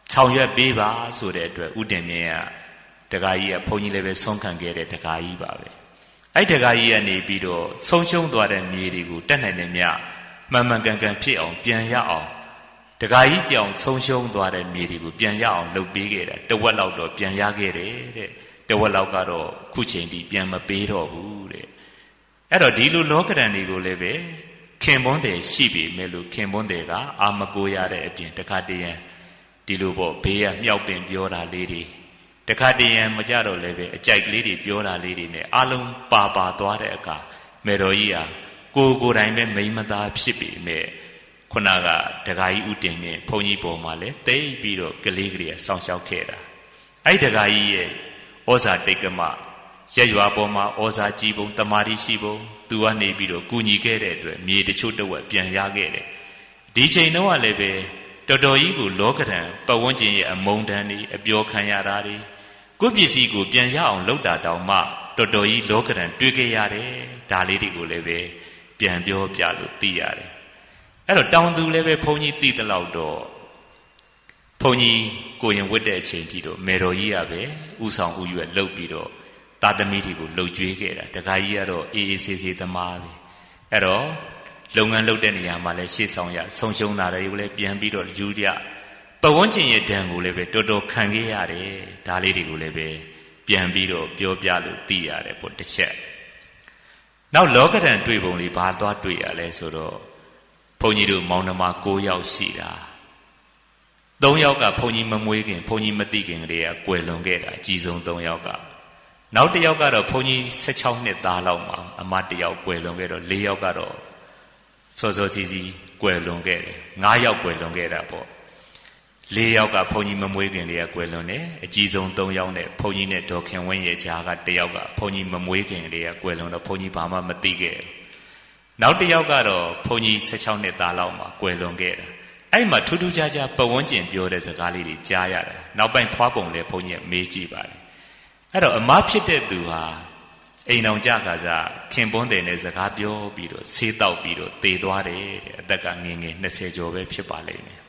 Speaker 1: ဆောင်ရွက်ပေးပါဆိုတဲ့အတွက်ဥတည်မြင့်ကတခါကြီးကဘုန်းကြီးလည်းပဲဆုံးခံခဲ့တဲ့တခါကြီးပါပဲအဲ့တခါကြီးကနေပြီးတော့ဆုံးရှုံးသွားတဲ့မြေတွေကိုတက်နိုင်တဲ့မြမှန်မှန်ကန်ကန်ဖြစ်အောင်ပြန်ရအောင်တခါကြီးကြောင်ဆုံးရှုံးသွားတဲ့မြေတွေကိုပြန်ရအောင်လုပ်ပေးခဲ့တာတဝက်လောက်တော့ပြန်ရခဲ့တယ်တဲ့တဝက်လောက်ကတော့ခုချိန်ထိပြန်မပေးတော့ဘူးတဲ့အဲ့တော့ဒီလိုလောကဓာတ်တွေကိုလည်းပဲခင်ပွန်းတယ်ရှိပြီမဲ့လို့ခင်ပွန်းတယ်ကအာမကိုရတဲ့အပြင်တခါတည်းရန်ဒီလိုပေါ့ဘေးကမြောက်ပင်ပြောတာလေးတွေတခါတည်းရန်မကြတော့လည်းပဲအကြိုက်ကလေးတွေပြောတာလေးတွေနဲ့အလုံးပါသွားတဲ့အခါမေတော်ကြီးဟာကိုယ်တိုင်ပဲမိမသားဖြစ်ပြီမဲ့ခုနကတခါကြီးဥတင်နဲ့ဘုန်းကြီးပေါ်မှာလည်းတိတ်ပြီးတော့ကလေးကလေးဆောင်းလျှောက်ခဲ့တာအဲ့တခါကြီးရဲ့ဩဇာတိတ်ကမရက်ရွာပေါ်မှာဩဇာကြီးပုံတမာတိရှိပုံသူကနေပြီးတော့ကူညီခဲ့တဲ့အတွက်မြေတချို့တဝက်ပြန်ရခဲ့တယ်ဒီချိန်တော့လည်းပဲတော်တော်ကြီးကိုလောကဓာတ်ပတ်ဝန်းကျင်ရဲ့အမုန်းတန်းတွေအပြောခံရတာတွေကိုယ့်ပစ္စည်းကိုပြန်ရအောင်လုပ်တာတောင်မှတော်တော်ကြီးလောကဓာတ်တွေ့ခဲ့ရတယ်ဒါလေးတွေကိုလည်းပဲပြန်ပြောပြလို့သိရတယ်အဲ့တော့တောင်သူလည်းပဲဘုန်းကြီးသိတဲ့လောက်တော့ဘုန်းကြီးကိုရင်ဝတ်တဲ့အချိန်ကြီးတော့မေတော်ကြီးကပဲဥဆောင်ဥရွက်လှုပ်ပြီးတော့သာသမီတွေကိုလှုပ်ကြွေးခဲ့တာတခါကြီးကတော့အေးအေးဆေးဆေးသမားပဲအဲ့တော့လုပ်ငန်းလုပ်တဲ့နေရာမှာလည်းရှေ့ဆောင်ရဆုံးရှုံးတာတွေကိုလည်းပြန်ပြီးတော့ယူရပတ်ဝန်းကျင်ရဲ့ဒဏ်ကိုလည်းပဲတော်တော်ခံခဲ့ရတယ်ဒါလေးတွေကိုလည်းပဲပြန်ပြီးတော့ပြောပြလို့သိရတယ်ပေါ့တစ်ချက်နောက်လောကဓာတ်တွေ့ပုံလေးဘာသွားတွေ့ရလဲဆိုတော့ဘုန်းကြီးတို့မောင်နှမ9ယောက်ရှိတာ3ယောက်ကဘုန်းကြီးမမွေးခင်ဘုန်းကြီးမသိခင်ကလေးကကွယ်လွန်ခဲ့တာအကြီးဆုံး3ယောက်ကနောက်တစ်ယောက်ကတော့ဘုန်းကြီး16နှစ်သားလောက်မှာအမတစ်ယောက်ကွယ်လွန်ခဲ့တော့4ယောက်ကတော့စောစောစီစီကွယ်လွန်ခဲ့တယ်5ယောက်ကွယ်လွန်ခဲ့တာပေါ့4ယောက်ကဘုန်းကြီးမမွေးခင်လေးကကွယ်လွန်တယ်အကြီးဆုံး3ယောက်နဲ့ဘုန်းကြီးနဲ့ဒေါ်ခင်ဝင်းရဲ့ကြားက1ယောက်ကဘုန်းကြီးမမွေးခင်လေးကကွယ်လွန်တော့ဘုန်းကြီးဘာမှမသိခဲ့နောက်တစ်ယောက်ကတော့ဘုန်းကြီး16နှစ်သားလောက်မှာကွယ်လွန်ခဲ့တာအဲ့မှာထူးထူးခြားခြားပတ်ဝန်းကျင်ပြောတဲ့စကားလေးတွေကြားရတယ်နောက်ပိုင်းဖွားပုံလည်းဘုန်းကြီးကမေးကြည့်ပါတယ်အဲ့တော့အမဖြစ်တဲ့သူဟာအိမ်အောင်ကြခါစားခင်ပွန်းတယ်နဲ့စကားပြောပြီးတော့ဆေးတောက်ပြီးတော့တည်သွားတယ်တဲ့အသက်ကငယ်ငယ်20ကျော်ပဲဖြစ်ပါလိမ့်မယ်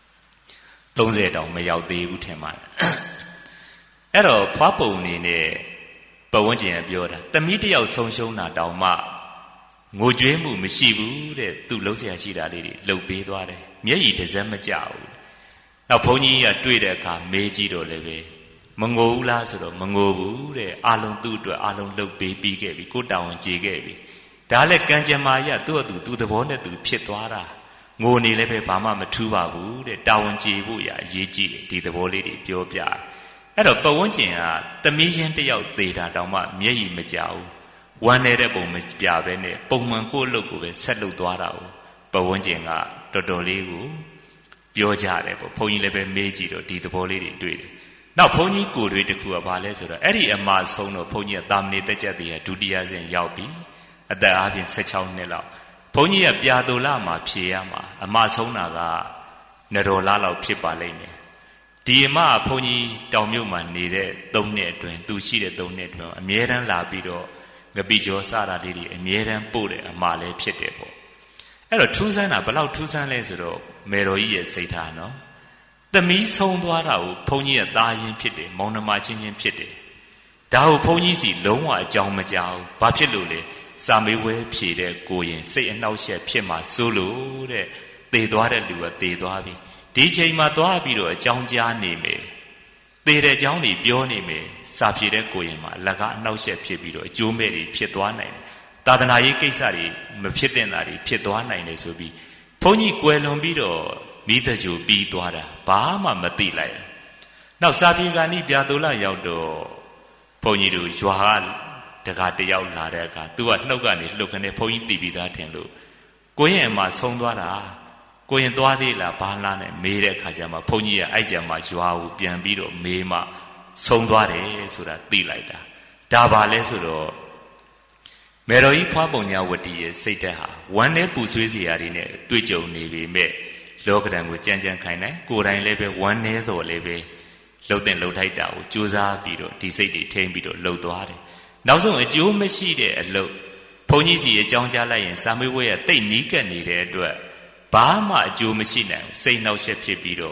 Speaker 1: 30တောင်မရောက်သေးဘူးထင်ပါတယ်အဲ့တော့ဖွားပုံနေနဲ့ပတ်ဝန်းကျင်ကပြောတာသမီးတယောက်ဆုံးရှုံးတာတောင်မှငိုကြွေးမှုမရှိဘူးတဲ့သူ့လုံးဆရာရှိတာလေးတွေလှုပ်ပေးသွားတယ်မျက်ရည်တစ်စက်မကျဘူးနောက်ဘုန်းကြီးကတွေ့တဲ့အခါမေးကြည့်တော့လည်းပဲမငိုဘူးလားဆိုတော့မငိုဘူးတဲ့အလုံးသူ့အတွက်အလုံးလှုပ်ပေးပြီးခဲ့ပြီကိုတာဝန်ကျေခဲ့ပြီဒါလည်းကံကြမ္မာရသူ့အတူသူသဘောနဲ့သူဖြစ်သွားတာငိုနေလည်းပဲဘာမှမထူးပါဘူးတဲ့တာဝန်ကျေဖို့ရအရေးကြီးတယ်ဒီသဘောလေးတွေပြောပြအဲ့တော့ပတ်ဝန်းကျင်ကသမီးချင်းတယောက်သေးတာတောင်မှမျက်ရည်မကျဘူးဝမ်းနေတဲ့ပုံမပြပဲနဲ့ပုံမှန်ကိုယ့်အလုပ်ကိုပဲဆက်လုပ်သွားတာ哦ပတ်ဝန်းကျင်ကတော်တော်လေးကိုပြောကြတယ်ပေါ့ဘုန်းကြီးလည်းပဲမေးကြည့်တော့ဒီသဘောလေးတွေတွေ့တယ်နောက်ဘုန်းကြီးကိုယ်တွေတခုကဘာလဲဆိုတော့အဲ့ဒီအမဆုံးတော့ဘုန်းကြီးကတာမဏေတက်ကြတဲ့ဒုတိယဆင့်ရောက်ပြီအသက်အားဖြင့်16နှစ်လောက်ဘုန်းကြီးကပြာသူလမှာဖြေရမှာအမဆုံးတာကနတော်လလောက်ဖြစ်ပါလိမ့်မယ်ဒီအမကဘုန်းကြီးတောင်မြို့မှာနေတဲ့3နှစ်အတွင်းသူရှိတဲ့3နှစ်အတွင်းအမြဲတမ်းလာပြီးတော့ငပိကျော်စတာလေးတွေအမြဲတမ်းပို့တဲ့အမလည်းဖြစ်တယ်ပေါ့အဲ့တော့ထူးဆန်းတာဘယ်လောက်ထူးဆန်းလဲဆိုတော့မေတော်ကြီးရဲ့စိတ်ထားနော်သမီးဆုံးသွားတာကိုဘုန်းကြီးကသားရင်ဖြစ်တယ်မောင်နှမချင်းချင်းဖြစ်တယ်ဒါကိုဘုန်းကြီးစီလုံးဝအကြောင်းမကြားဘူးဘာဖြစ်လို့လဲစာမေးပွဲဖြေတဲ့ကိုရင်စိတ်အနှောက်အယှက်ဖြစ်မှာစိုးလို့တဲ့သေသွားတဲ့လူကသေသွားပြီဒီချိန်မှာသွားပြီးတော့အကြောင်းကြားနေမယ်သေတဲ့အကြောင်းတွေပြောနေမယ်စာဖြေတဲ့ကိုရင်မှာလက်ကအနှောက်အယှက်ဖြစ်ပြီးတော့အကျိုးမဲ့တွေဖြစ်သွားနိုင်တယ်သာသနာရေးကိစ္စတွေမဖြစ်တဲ့တာတွေဖြစ်သွားနိုင်တယ်ဆိုပြီးဘုန်းကြီးကွယ်လွန်ပြီးတော့မိသကြိုပြီးသွားတာဘာမှမသိလိုက်နောက်စာပြေကာနိပြာသူလရောက်တော့ဘုန်းကြီးတို့ရွာတကားတယောက်လာတဲ့အခါသူကနှုတ်ကနေလှုပ်ခနဲ့ဘုန်းကြီးတည်ပြီးသားထင်လို့ကိုရင်အမဆုံးသွားတာကိုရင်သွားသေးလားဘာလားနဲ့မေးတဲ့အခါကျမှဘုန်းကြီးကအဲ့ကျမှရွာကိုပြန်ပြီးတော့မေးမှဆုံးသွားတယ်ဆိုတာသိလိုက်တာဒါပါလဲဆိုတော့မေတော်ကြီးဖွားပုံညာဝတ္တိရဲ့စိတ်ဓာတ်ဟာဝမ်းနဲ့ပူဆွေးစရာတွေနဲ့တွေ့ကြုံနေပေမဲ့လောကဓာတ်ကိုကြမ်းကြမ်းခိုင်းတယ်ကိုယ်တိုင်လည်းပဲဝမ်းနေတော်လည်းပဲလှုပ်တဲ့လှုပ်ထိုက်တာကိုကြိုးစားပြီးတော့ဒီစိတ်တွေထိန်းပြီးတော့လှုပ်သွားတယ်နောက်ဆုံးအကျိုးမရှိတဲ့အလုပ်ဘုန်းကြီးစီအကြောင်းကြားလိုက်ရင်စာမေးပွဲကတိတ်နီးကပ်နေတဲ့အတွက်ဘာမှအကျိုးမရှိနိုင်စိတ်နှောက်ယှက်ဖြစ်ပြီးတော့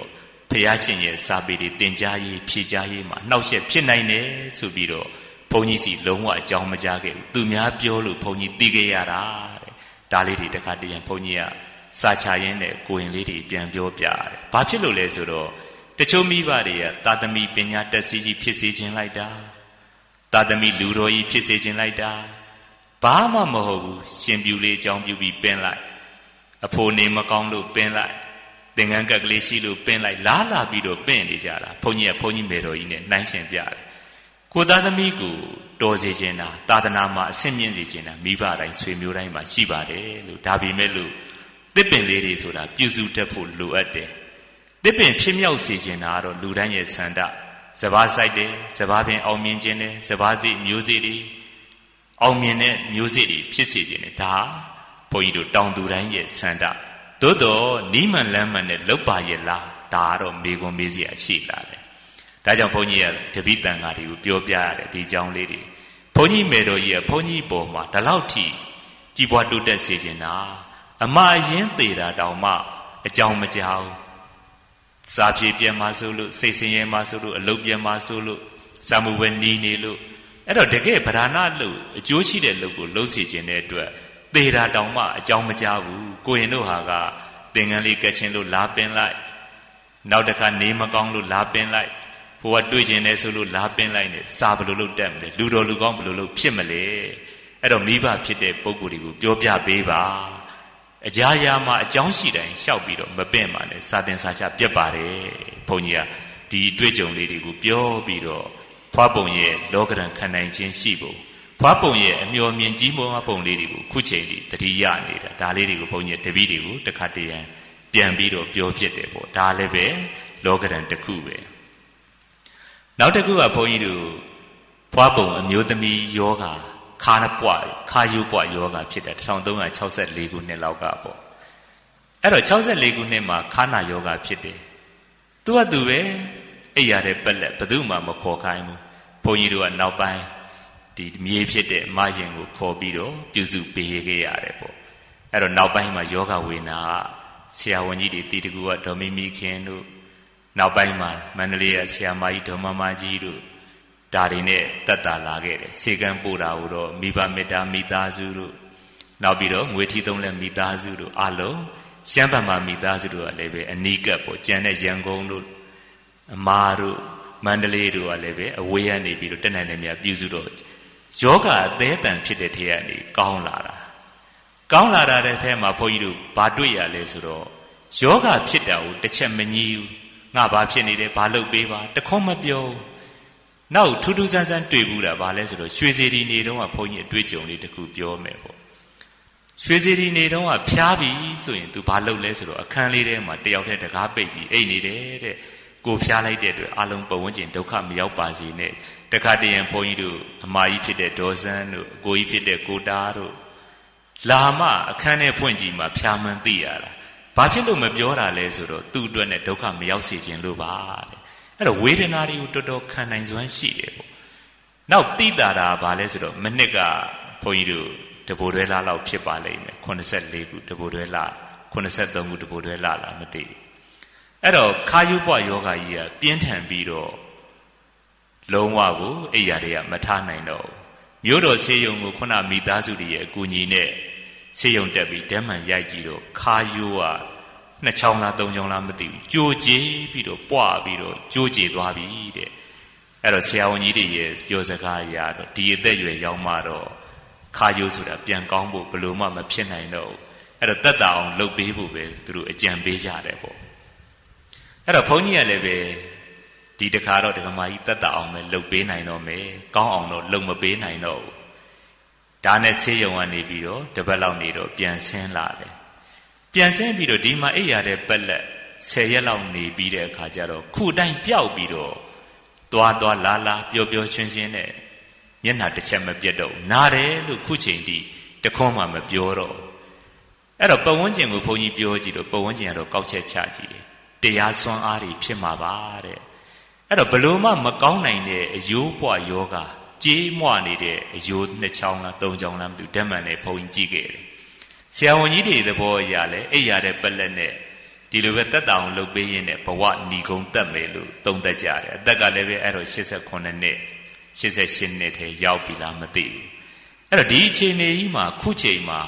Speaker 1: ဖျားရှင်ရဲ့စာပေတွေတင်ကြားရေးဖြည့်ကြားရေးမှာနှောက်ယှက်ဖြစ်နိုင်တယ်ဆိုပြီးတော့ဘုန်းကြီးစီလုံးဝအကြောင်းမကြားခဲ့ဘူးသူများပြောလို့ဘုန်းကြီးသိခဲ့ရတာတဲ့ဒါလေးတွေတခါတည်းရင်ဘုန်းကြီးကစာချရင်းနဲ့ကိုရင်လေးတွေပြန်ပြောပြတယ်ဘာဖြစ်လို့လဲဆိုတော့တချို့မိဘတွေကသာသမီပညာတတ်စီကြီးဖြစ်စေခြင်းလိုက်တာသာသမီလူတော်ကြီးဖြစ်စေခြင်းလိုက်တာဘာမှမဟုတ်ဘူးရှင်ပြူလေးအကြောင်းပြုပြီးပင်းလိုက်အဖိုးနေမကောင်းလို့ပင်းလိုက်သင်္ကန်းကက်ကလေးရှိလို့ပင်းလိုက်လားလာပြီးတော့ပင်းနေကြတာဘုန်းကြီးကဘုန်းကြီးမေတော်ကြီးနဲ့နှိုင်းရှင်ပြတယ်ကိုသားသမီးကိုတော်စေခြင်းတာသာသနာမှာအဆင့်မြင့်စေခြင်းတာမိဘတိုင်းဆွေမျိုးတိုင်းမှာရှိပါတယ်လို့ဒါပေမဲ့လို့တစ်ပင်လေးတွေဆိုတာပြုစုတတ်ဖို့လိုအပ်တယ်တစ်ပင်ဖြစ်မြောက်စေခြင်းတာကတော့လူတိုင်းရဲ့ဆန္ဒစဘာဆိုင်တယ်စဘာပင်အောင်မြင်ခြင်းတယ်စဘာစိမျိုးစိတွေအောင်မြင်တဲ့မျိုးစိတွေဖြစ်စေခြင်းတယ်ဒါဘုန်းကြီးတို့တောင်သူတိုင်းရဲ့ဆန္ဒသို့တော့နီးမှန်လမ်းမှန်နဲ့လောက်ပါရဲ့လားဒါကတော့မေကွန်မေးစရာရှိလာတယ်ဒါကြောင့်ဘုန်းကြီးကတပိတန်ဃာတွေကိုပြောပြရတယ်ဒီကြောင်းလေးတွေဘုန်းကြီးမေတော်ကြီးကဘုန်းကြီးပေါ်မှာဒီလောက်ထိကြီးပွားတိုးတက်စေခြင်းတာအမအရင်သေးတာတောင်မှအကြောင်းမကြောက်စာပြေပြန်မှဆိုလို့စိတ်ဆင်းရဲမှဆိုလို့အလုပ်ပြန်မှဆိုလို့စာမှုဝဲနီးနေလို့အဲ့တော့တကယ်ဗราဏလို့အကျိုးရှိတဲ့လုပ်ကိုလုပ်စေခြင်းတဲ့အတွက်သေတာတောင်မှအကြောင်းမကြောက်ဘူးကိုရင်တို့ဟာကသင်္ကန်းလေးကက်ချင်းလို့လာပင်လိုက်နောက်တစ်ခါနေမကောင်းလို့လာပင်လိုက်ဘိုးကတွေ့ကျင်တယ်ဆိုလို့လာပင်လိုက်နဲ့စာဘလို့လုပ်တတ်မလဲလူတော်လူကောင်းဘလို့လုပ်ဖြစ်မလဲအဲ့တော့မိဘဖြစ်တဲ့ပုဂ္ဂိုလ်တွေကိုပြောပြပေးပါအကြာရာမှာအကြောင်းရှိတိုင်းလျှောက်ပြီးတော့မပင့်ပါနဲ့စာသင်စာချပြတ်ပါတယ်ဘုန်းကြီးကဒီအတွေ့အကြုံလေးတွေကိုပြောပြီးတော့ဖွားပုံရဲ့လောကရန်ခံနိုင်ခြင်းရှိဖို့ဖွားပုံရဲ့အမျှော်မြင်ကြီးမွန်ပုံလေးတွေကိုခုချိန်ထိတတိယနေတာဒါလေးတွေကိုဘုန်းကြီးတပည့်တွေကိုတခါတည်းရန်ပြန်ပြီးတော့ပြောဖြစ်တယ်ပေါ့ဒါလည်းပဲလောကရန်တစ်ခုပဲနောက်တစ်ခုကဘုန်းကြီးတို့ဖွားပုံအမျိုးသမီးယောဂခါယူပွားယောဂဖြစ်တယ်1364ခုနှစ်လောက်ကပေါ့အဲ့တော့64ခုနှစ်မှာခါနာယောဂဖြစ်တယ်သူကသူပဲအိပ်ရတဲ့ပက်လက်ဘယ်သူမှမခေါ်ခိုင်းဘူးဘုန်းကြီးတို့ကနောက်ပိုင်းဒီမြေဖြစ်တဲ့အမရင်ကိုခေါ်ပြီးတော့ပြုစုပေးခဲ့ရတယ်ပေါ့အဲ့တော့နောက်ပိုင်းမှာယောဂဝေနာဆရာဝန်ကြီးတွေတီတကူကဒေါ်မီမီခင်တို့နောက်ပိုင်းမှာမန္တလေးကဆရာမကြီးဒေါ်မမကြီးတို့ဒါတွေနဲ့တက်တာလာခဲ့တယ်စေကံပို့တာကိုတော့မိဘမေတ္တာမိသားစုတို့နောက်ပြီးတော့ငွေထီသုံးလက်မိသားစုတို့အလုံးရှမ်းဗမာမိသားစုတို့ကလည်းပဲအနီးကပ်ပေါ့ကျန်တဲ့ရန်ကုန်တို့အမားတို့မန္တလေးတို့ကလည်းပဲအဝေးကနေပြီးတော့တက်နိုင်တယ်များပြုစုတော့ယောဂအသေးအတန်ဖြစ်တဲ့ထဲကနေကောင်းလာတဲ့ထဲမှာဘုန်းကြီးတို့ဘာတွေ့ရလဲဆိုတော့ယောဂဖြစ်တာကိုတစ်ချက်မငြီးဘူးငါဘာဖြစ်နေတယ်ဘာလုပ်ပေးပါတခွန်းမပြောနောက်ထူးထူးဆန်းဆန်းတွေ့ဘူးတာဘာလဲဆိုတော့ရွှေစေတီနေတုန်းကဘုန်းကြီးအတွေ့အကြုံလေးတစ်ခုပြောမယ်ပေါ့ရွှေစေတီနေတုန်းကဖျားပြီဆိုရင် तू ဘာလုပ်လဲဆိုတော့အခန်းလေးထဲမှာတယောက်တည်းတကားပိတ်ပြီးအိတ်နေတယ်တဲ့ကိုဖျားလိုက်တဲ့အတွက်အလုံးပတ်ဝန်းကျင်ဒုက္ခမရောက်ပါစေနဲ့တခါတည်းရင်ဘုန်းကြီးတို့အမကြီးဖြစ်တဲ့ဒေါ်စန်းတို့အကိုကြီးဖြစ်တဲ့ကိုတာတို့လာမအခန်းထဲဖွင့်ကြည့်မှဖျားမှန်းသိရတာဘာဖြစ်လို့မပြောတာလဲဆိုတော့သူ့အတွက်နဲ့ဒုက္ခမရောက်စေခြင်းလို့ပါတဲ့အဲ့တော့ဝေဒနာတွေကိုတော်တော်ခံနိုင်စွမ်းရှိတယ်ပေါ့နောက်တိတာတာဘာလဲဆိုတော့မနစ်ကဘုန်းကြီးတို့တဘိုတွဲလားလောက်ဖြစ်ပါလိမ့်မယ်84ခုတဘိုတွဲလား83ခုတဘိုတွဲလားမသိဘူးအဲ့တော့ခါယုပွားယောဂကြီးကပြင်းထန်ပြီးတော့လုံးဝကိုအိယာတွေကမထားနိုင်တော့မျိုးတော်ဆေးရုံကိုခုနမိသားစုတွေရဲ့အကူအညီနဲ့ဆေးရုံတက်ပြီးဓာတ်မှန်ရိုက်ကြည့်တော့ခါယုက2ချောင်းလား3ချောင်းလားမသိဘူးကြိုးကြေးပြီးတော့ပွားပြီးတော့ကြိုးကြေသွားပြီတဲ့အဲ့တော့ဆရာဝန်ကြီးတွေရဲ့ပြောစကားအရတော့ဒီအသက်အရွယ်ရောက်မှတော့ခါယုဆိုတာပြန်ကောင်းဖို့ဘယ်လိုမှမဖြစ်နိုင်တော့ဘူးအဲ့တော့တက်တာအောင်လုပ်ပေးဖို့ပဲသူတို့အကြံပေးကြတယ်ပေါ့အဲ့တော့ဘုန်းကြီးကလည်းပဲဒီတခါတော့ဒကမာကြီးတက်တာအောင်ပဲလုပ်ပေးနိုင်တော့မယ်ကောင်းအောင်တော့လုပ်မပေးနိုင်တော့ဘူးဒါနဲ့ဆေးရုံကနေပြီးတော့တပတ်လောက်နေတော့ပြန်ဆင်းလာတယ်ပြန်ဆင်းပြီးတော့ဒီမှာအိပ်ရတဲ့ပက်လက်10ရက်လောက်နေပြီးတဲ့အခါကျတော့ခုတိုင်းပျောက်ပြီးတော့သွားလာပျော်ပျော်ရွှင်ရွှင်နဲ့မျက်နှာတစ်ချက်မပြတ်တော့နားတယ်လို့ခုချိန်ထိတခွန်းမှမပြောတော့အဲ့တော့ပဝန်းကျင်ကိုဘုန်းကြီးပြောကြည့်တော့ပဝန်းကျင်ကတော့ကောက်ချက်ချကြည့်တယ်တရားစွမ်းအားတွေဖြစ်မှာပါတဲ့အဲ့တော့ဘလို့မှမကောင်းနိုင်တဲ့အယိုးပွားယောဂကြေးမွနေတဲ့အယိုး2ချောင်းလား3ချောင်းလားမသိဓာတ်မှန်နဲ့ဘုန်းကြီးကြည့်ခဲ့တယ်ဆရာဝန်ကြီးတွေသဘောအရလဲအိပ်ရတဲ့ပက်လက်နဲ့ဒီလိုပဲတက်တောင်လုပ်ပေးရင်းနဲ့ဘဝညီကုံတက်မယ်လို့သုံးသပ်ကြတယ်အသက်ကလည်းပဲအဲ့တော့89နှစ်88နှစ်ထဲရောက်ပြီလားမသိဘူးအဲ့တော့ဒီအခြေအနေကြီးမှာခုချိန်မှာ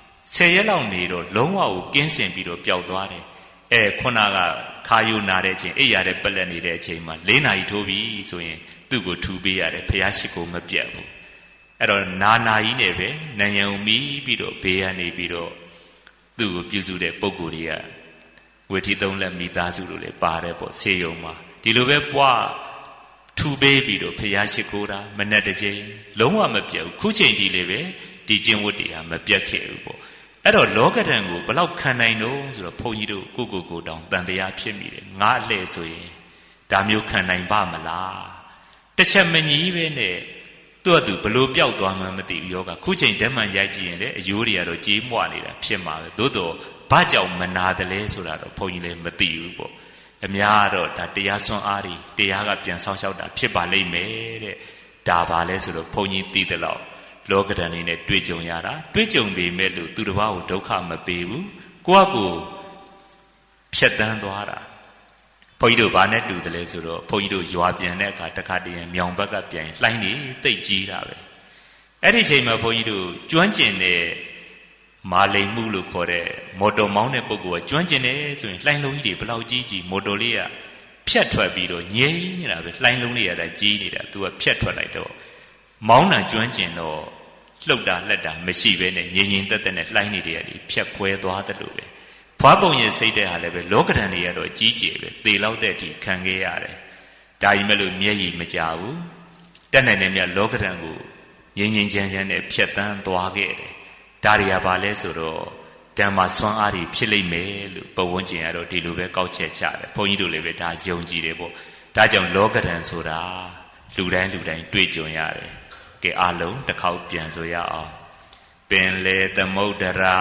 Speaker 1: 10ရက်လောက်နေတော့လုံးဝကိုကင်းစင်ပြီးတော့ပျောက်သွားတယ်ခုနကခါယိုနာတဲ့အချိန်အိပ်ရတဲ့ပလက်နေတဲ့အချိန်မှာ4နာရီထိုးပြီဆိုရင်သူ့ကိုထူပေးရတယ်ဖះရှိခိုးမပြတ်ဘူးအဲ့တော့နာကြီးနဲ့ပဲနံရံမီးပြီးတော့ဘေးကနေပြီးတော့သူ့ကိုပြုစုတဲ့ပုံကိုယ်တွေကဝေထီသုံးလက်မိသားစုလိုလေပါတယ်ပေါ့ဆေးရုံမှာဒီလိုပဲပွားထူပေးပြီးတော့ဖះရှိခိုးတာမနဲ့တစ်ချိန်လုံးဝမပြတ်ဘူးခုချိန်ဒီလေပဲဒီကျင့်ဝတ်တွေကမပြတ်ခဲ့ဘူးပေါ့အဲ့တော့လောကဓာတ်ကိုဘလောက်ခံနိုင်တော့ဆိုတော့ဘုန်းကြီးတို့ကိုတောင်တန်တရားဖြစ်မိတယ်ငါအလှဲ့ဆိုရင်ဒါမျိုးခံနိုင်ပါမလားတစ်ချက်မကြီးပဲနဲ့သူ့ဘလို့ပျောက်သွားမှမသိဘူးယောဂခုချိန်ဓမ္မရိုက်ကြည့်ရင်လေအယိုးတွေကတော့ကြေးမွနေတာဖြစ်မှာပဲသို့တော့ဘာကြောင့်မနာတယ်လဲဆိုတာတော့ဘုန်းကြီးလည်းမသိဘူးပေါ့အများတော့ဒါတရားစွမ်းအားတွေတရားကပြန်ဆောင်းလျှောက်တာဖြစ်ပါလိမ့်မယ်တဲ့ဒါပါလဲဆိုတော့ဘုန်းကြီးသိတယ်လို့လောကဓာတ်နဲ့တွေ့ကြုံရတာတွေ့ကြုံပေမဲ့လို့သူတစ်ပါးကိုဒုက္ခမပေးဘူးကိုယ့်ကိုဖြတ်တန်းသွားတာဘုန်းကြီးတို့ဘာနဲ့တူတယ်လဲဆိုတော့ဘုန်းကြီးတို့ရွာပြန်တဲ့အခါတခါတည်းမြောင်ဘက်ကပြန်လှိုင်းနေတိတ်ကြီးတာပဲအဲ့ဒီချိန်မှာဘုန်းကြီးတို့ကျွမ်းကျင်တဲ့မာလိမ်မှုလို့ခေါ်တဲ့မော်တော်မောင်းတဲ့ပုဂ္ဂိုလ်ကကျွမ်းကျင်တယ်ဆိုရင်လှိုင်းလုံးကြီးတွေဘလောက်ကြီးမော်တော်လေးကဖြတ်ထွက်ပြီးတော့ငြိမ်းနေတာပဲလှိုင်းလုံးလေးရတာကြီးနေတာသူကဖြတ်ထွက်လိုက်တော့မောင်းတာကျွမ်းကျင်တော့လှုပ်တာလက်တာမရှိဘဲနဲ့ငြိမ်ငြိမ်သက်သက်နဲ့လှိုင်းနေတယ်ဖြတ်ခွဲသွားတယ်လို့ပဲဖွားပုံရဲ့စိတ်တဲ့ဟာလည်းပဲလောကဓာတ်တွေကတော့ကြီးကျယ်ပဲသေလောက်တဲ့အထိခံခဲ့ရတယ်ဒါကြီးမဲ့လို့မျက်ရည်မကြဘူးတက်နိုင်တဲ့မြတ်လောကဓာတ်ကိုငြိမ်ငြိမ်ချမ်းချမ်းနဲ့ဖြတ်တန်းသွားခဲ့တယ်ဒါတွေကဘာလဲဆိုတော့ဓမ္မဆွမ်းအားတွေဖြစ်လိမ့်မယ်လို့ပဝန်းကျင်ကတော့ဒီလိုပဲကောက်ချက်ချတယ်ဘုန်းကြီးတို့လည်းပဲဒါယုံကြည်တယ်ပေါ့ဒါကြောင့်လောကဓာတ်ဆိုတာလူတိုင်းတွေ့ကြုံရတယ်ကဲအားလုံးတစ်ခေါက်ပြန်ဆိုရအောင်ပင်လေသမုဒ္ဒရာ